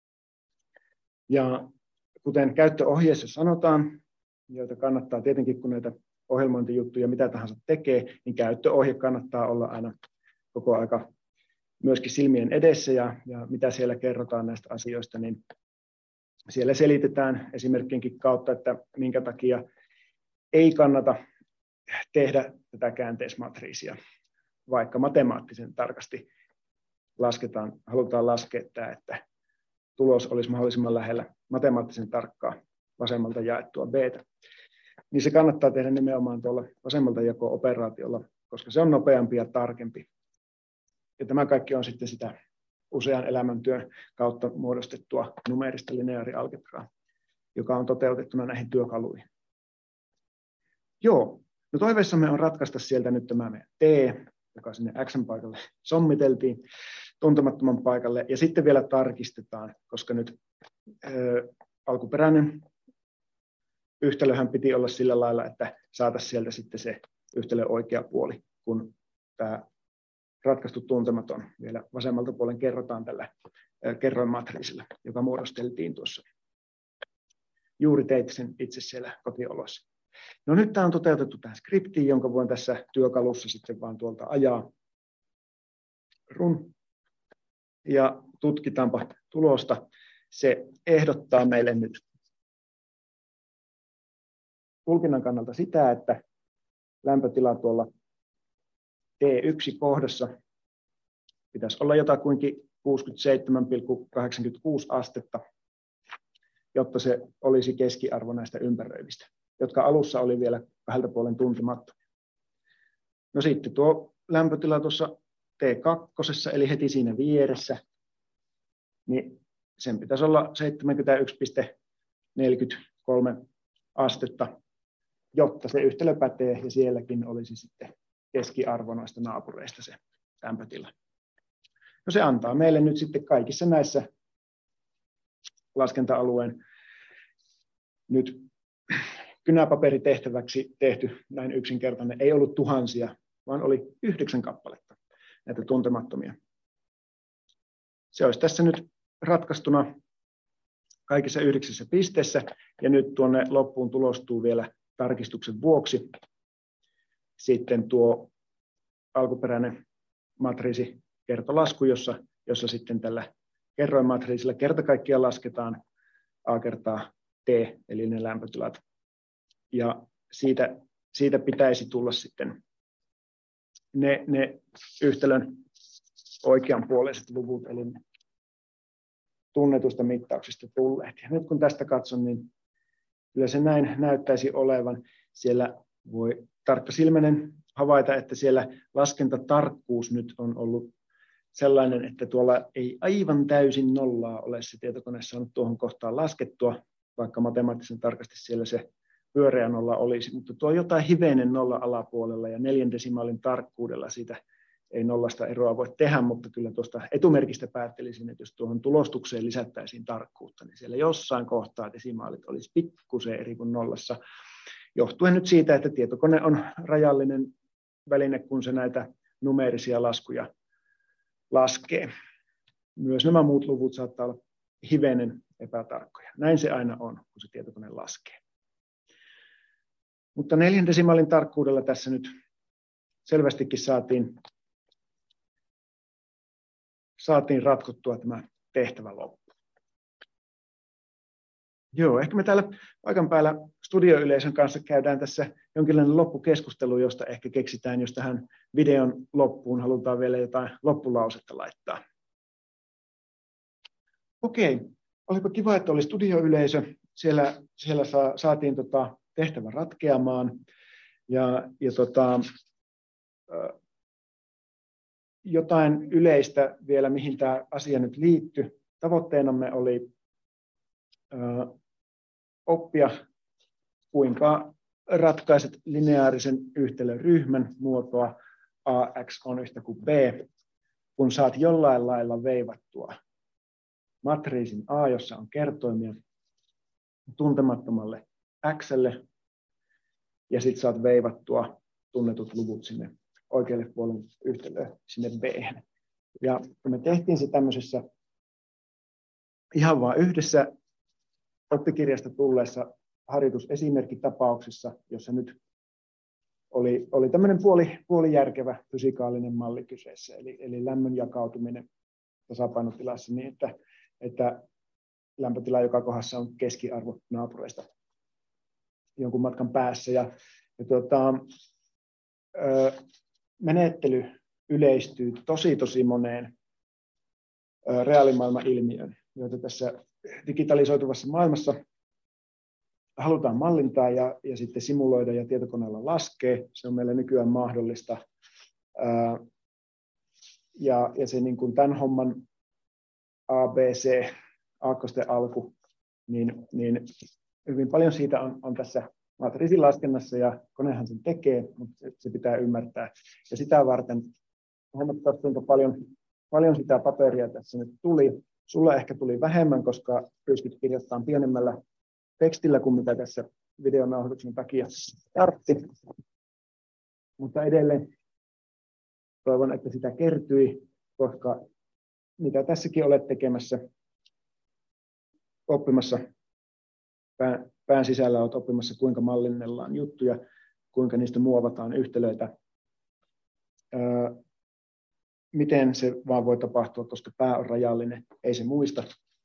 Speaker 1: Ja kuten käyttöohjeessa sanotaan, joita kannattaa tietenkin, kun näitä ohjelmointijuttuja mitä tahansa tekee, niin käyttöohje kannattaa olla aina koko aika myöskin silmien edessä, ja, ja mitä siellä kerrotaan näistä asioista, niin siellä selitetään esimerkkinkin kautta, että minkä takia ei kannata tehdä tätä käänteismatriisia, vaikka matemaattisen tarkasti lasketaan, halutaan laskea, että tulos olisi mahdollisimman lähellä matemaattisen tarkkaa vasemmalta jaettua b:tä. Niin se kannattaa tehdä nimenomaan tuolla vasemmalta jako-operaatiolla, koska se on nopeampi ja tarkempi. Ja tämä kaikki on sitten sitä usean elämäntyön kautta muodostettua numeerista lineaarialgebraa, joka on toteutettuna näihin työkaluihin. Joo, no toiveissamme on ratkaista sieltä nyt tämä meidän t, joka sinne x:n paikalle sommiteltiin, tuntemattoman paikalle, ja sitten vielä tarkistetaan, koska nyt ö, alkuperäinen yhtälöhän piti olla sillä lailla, että saataisiin sieltä sitten se yhtälön oikea puoli, kun tämä ratkaistu tuntematon vielä vasemmalta puolen kerrotaan tällä kerroinmatriisilla, joka muodosteltiin tuossa. Juuri teit sen itse siellä kotioloissa. No nyt tämä on toteutettu tähän skriptiin, jonka voin tässä työkalussa sitten vaan tuolta ajaa. Run. Ja tutkitaanpa tulosta. Se ehdottaa meille nyt tulkinnan kannalta sitä, että lämpötila tuolla T yksi kohdassa pitäisi olla jotakuinkin kuusikymmentäseitsemän pilkku kahdeksankymmentäkuusi astetta, jotta se olisi keskiarvo näistä ympäröivistä, jotka alussa oli vielä kahdelta puolen tuntemattomia. No sitten tuo lämpötila tuossa T kaksi, eli heti siinä vieressä, niin sen pitäisi olla seitsemänkymmentäyksi pilkku neljäkymmentäkolme astetta, jotta se yhtälö pätee, ja sielläkin olisi sitten keskiarvo noista naapureista se lämpötila. No se antaa meille nyt sitten kaikissa näissä laskenta-alueen nyt kynäpaperitehtäväksi tehty, näin yksinkertainen, ei ollut tuhansia, vaan oli yhdeksän kappaletta näitä tuntemattomia. Se olisi tässä nyt ratkaistuna kaikissa yhdeksässä pisteessä, ja nyt tuonne loppuun tulostuu vielä tarkistuksen vuoksi sitten tuo alkuperäinen matriisikertolasku, jossa, jossa sitten tällä kerroinmatriisilla kerta kaikkiaan lasketaan A kertaa T, eli ne lämpötilat. Ja siitä, siitä pitäisi tulla sitten ne, ne yhtälön oikeanpuoleiset luvut, eli tunnetusta mittauksista tulleet. Ja nyt kun tästä katson, niin kyllä se näin näyttäisi olevan. Siellä voi tarkkasilmäinen havaita, että siellä laskentatarkkuus nyt on ollut sellainen, että tuolla ei aivan täysin nollaa ole se tietokone saanut tuohon kohtaan laskettua, vaikka matemaattisen tarkasti siellä se pyöreä nolla olisi, mutta tuo on jotain hivenen nolla alapuolella ja neljän desimaalin tarkkuudella siitä ei nollasta eroa voi tehdä, mutta kyllä tuosta etumerkistä päättelisin, että jos tuohon tulostukseen lisättäisiin tarkkuutta, niin siellä jossain kohtaa desimaalit olisi pikkusen eri kuin nollassa, johtuen nyt siitä, että tietokone on rajallinen väline, kun se näitä numeerisia laskuja laskee. Myös nämä muut luvut saattaa olla hivenen epätarkkoja. Näin se aina on, kun se tietokone laskee. Mutta neljän desimaalin tarkkuudella tässä nyt selvästikin saatiin, saatiin ratkottua tämä tehtävä loppu. Joo, ehkä me täällä paikan päällä studioyleisön kanssa käydään tässä jonkinlainen loppukeskustelu, josta ehkä keksitään, jos tähän videon loppuun halutaan vielä jotain loppulausetta laittaa. Okei, olipa kiva, että oli studioyleisö. Siellä, siellä sa, saatiin tota tehtävä ratkeamaan. Ja, ja tota, jotain yleistä vielä, mihin tämä asia nyt liittyi. Tavoitteenamme oli ö, oppia, kuinka ratkaiset lineaarisen yhtälön ryhmän muotoa ax on yhtä kuin b, kun saat jollain lailla veivattua matriisin A, jossa on kertoimia, tuntemattomalle x:lle, ja sitten saat veivattua tunnetut luvut sinne oikealle puolelle yhtälöön, sinne b. Ja me tehtiin se tämmöisessä ihan vain yhdessä oppikirjasta tulleessa harjoitusesimerkkitapauksessa, jossa nyt oli, oli tämmöinen puoli, puolijärkevä fysikaalinen malli kyseessä, eli, eli lämmön jakautuminen tasapainotilassa niin, että, että lämpötila joka kohdassa on keskiarvo naapureista jonkun matkan päässä. Ja, ja tuota, ö, menettely yleistyy tosi tosi moneen ö, reaalimaailman ilmiöön, joita tässä digitalisoituvassa maailmassa halutaan mallintaa ja, ja sitten simuloida ja tietokoneella laskee. Se on meillä nykyään mahdollista. Ää, ja, ja se niin kuin tämän homman A B C, aakkosten alku, niin, niin hyvin paljon siitä on, on tässä matriisin laskennassa ja konehan sen tekee, mutta se, se pitää ymmärtää. Ja sitä varten huomattavasti kuinka paljon, paljon sitä paperia tässä nyt tuli. Sulla ehkä tuli vähemmän, koska pystyt kirjoittamaan pienemmällä tekstillä kuin mitä tässä videonauhoituksen takia tartti. Mutta edelleen toivon, että sitä kertyi, koska mitä tässäkin olet tekemässä, oppimassa pään, pään sisällä olet oppimassa, kuinka mallinnellaan juttuja, kuinka niistä muovataan yhtälöitä. Öö, miten se vaan voi tapahtua, koska pää on rajallinen, ei se muista,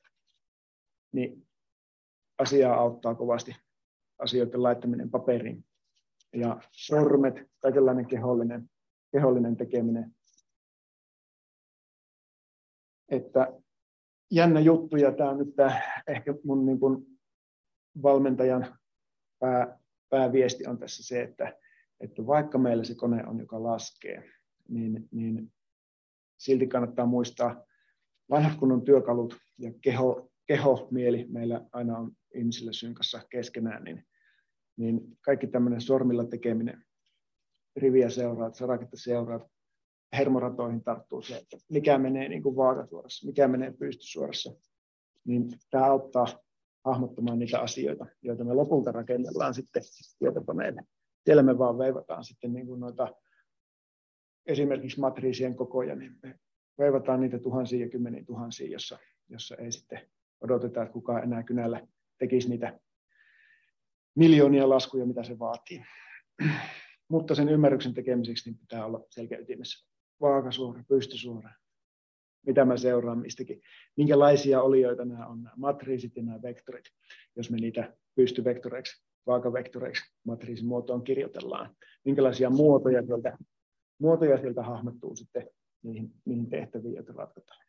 Speaker 1: niin asiaa auttaa kovasti asioiden laittaminen paperiin. Ja sormet, kaikenlainen kehollinen, kehollinen tekeminen. Että jännä juttu, ja tämä on nyt tämä, ehkä mun niin kuin valmentajan pää, pääviesti on tässä se, että, että vaikka meillä se kone on, joka laskee, niin, niin silti kannattaa muistaa vanhat kunnon työkalut ja keho, keho, mieli meillä aina on ihmisillä synkassa keskenään, niin, niin kaikki tämmöinen sormilla tekeminen, riviä seuraat, saraketta seuraat, hermoratoihin tarttuu se, että mikä menee niin kuin vaakasuorassa, mikä menee pystysuorassa, niin tämä auttaa hahmottamaan niitä asioita, joita me lopulta rakennellaan sitten tietokoneelle. Siellä me vaan veivataan sitten niin kuin noita esimerkiksi matriisien kokoja, niin me veivataan niitä tuhansia ja kymmeniä tuhansia, jossa, jossa ei sitten odoteta, että kukaan enää kynällä tekisi niitä miljoonia laskuja, mitä se vaatii. Mutta sen ymmärryksen tekemiseksi niin pitää olla selkäytimessä vaakasuora, pystysuora, mitä mä seuraan mistäkin, minkälaisia olioita nämä on, nämä matriisit ja nämä vektorit, jos me niitä pystyvektoreiksi, vaakavektoreiksi matriisin muotoon kirjoitellaan, minkälaisia muotoja sieltä, muotoja sieltä hahmottuu sitten niihin, niihin tehtäviin, joita ratkotaan.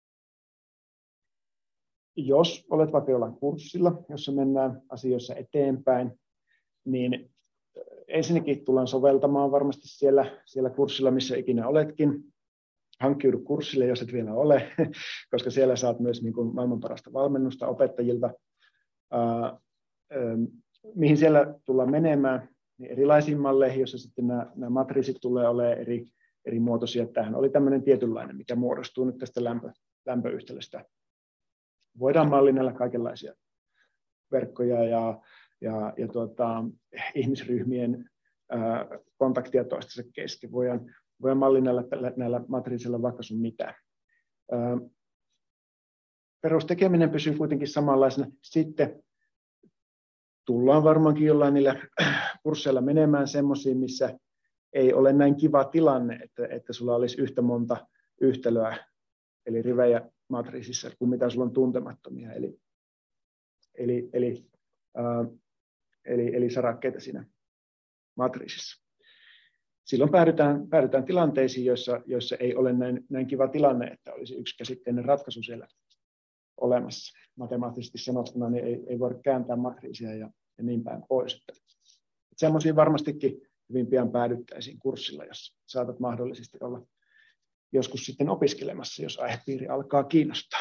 Speaker 1: Jos olet vaikka jollain kurssilla, jossa mennään asioissa eteenpäin, niin ensinnäkin tullaan soveltamaan varmasti siellä, siellä kurssilla, missä ikinä oletkin. Hankkiudu kurssille, jos et vielä ole, koska siellä saat myös niin kuin maailman parasta valmennusta opettajilta. Uh, um, mihin siellä tullaan menemään, niin erilaisiin malleihin, joissa sitten nämä, nämä matriisit tulee olemaan eri, eri muotoisia. Tämähän oli tämmöinen tietynlainen, mikä muodostuu nyt tästä lämpö, lämpöyhtälöstä. Voidaan mallinnella kaikenlaisia verkkoja ja, ja, ja tuota, ihmisryhmien ää, kontaktia toistensa kesken. Voidaan, voidaan mallinnella näillä matriisilla vaikka sun mitä. Ää, perustekeminen pysyy kuitenkin samanlaisena. Sitten tullaan varmaankin jollain niillä kursseilla menemään semmoisiin, missä ei ole näin kiva tilanne, että, että sulla olisi yhtä monta yhtälöä, eli rivejä matriisissa, kuin mitä sulla on tuntemattomia, eli, eli, eli, äh, eli, eli sarakkeita siinä matriisissa. Silloin päädytään, päädytään tilanteisiin, joissa, joissa ei ole näin, näin kiva tilanne, että olisi yksikäsitteinen ratkaisu siellä olemassa. Matemaattisesti sanottuna niin ei, ei voida kääntää matriisia ja, ja niin päin pois. Semmoisiin varmastikin hyvin pian päädyttäisiin kurssilla, jos saatat mahdollisesti olla joskus sitten opiskelemassa, jos aihepiiri alkaa kiinnostaa.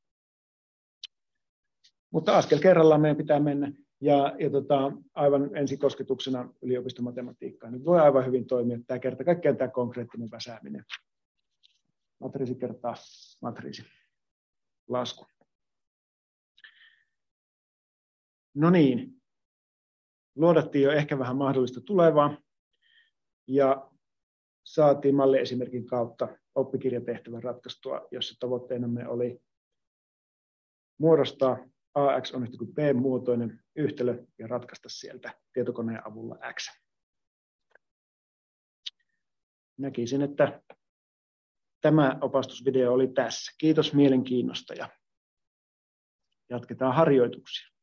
Speaker 1: Mutta askel kerrallaan meidän pitää mennä. Ja, ja tota, aivan ensikosketuksena yliopistomatematiikkaan nyt voi aivan hyvin toimia tämä kerta kaikkiaan tämä konkreettinen väsääminen. Matriisi kertaa matriisi lasku. No niin, luodattiin jo ehkä vähän mahdollista tulevaa ja saatiin malliesimerkin kautta oppikirjatehtävän ratkaistua, jossa tavoitteenamme oli muodostaa A X on yhtä kuin B-muotoinen yhtälö ja ratkaista sieltä tietokoneen avulla X. Näkisin, että tämä opastusvideo oli tässä. Kiitos mielenkiinnosta ja jatketaan harjoituksia.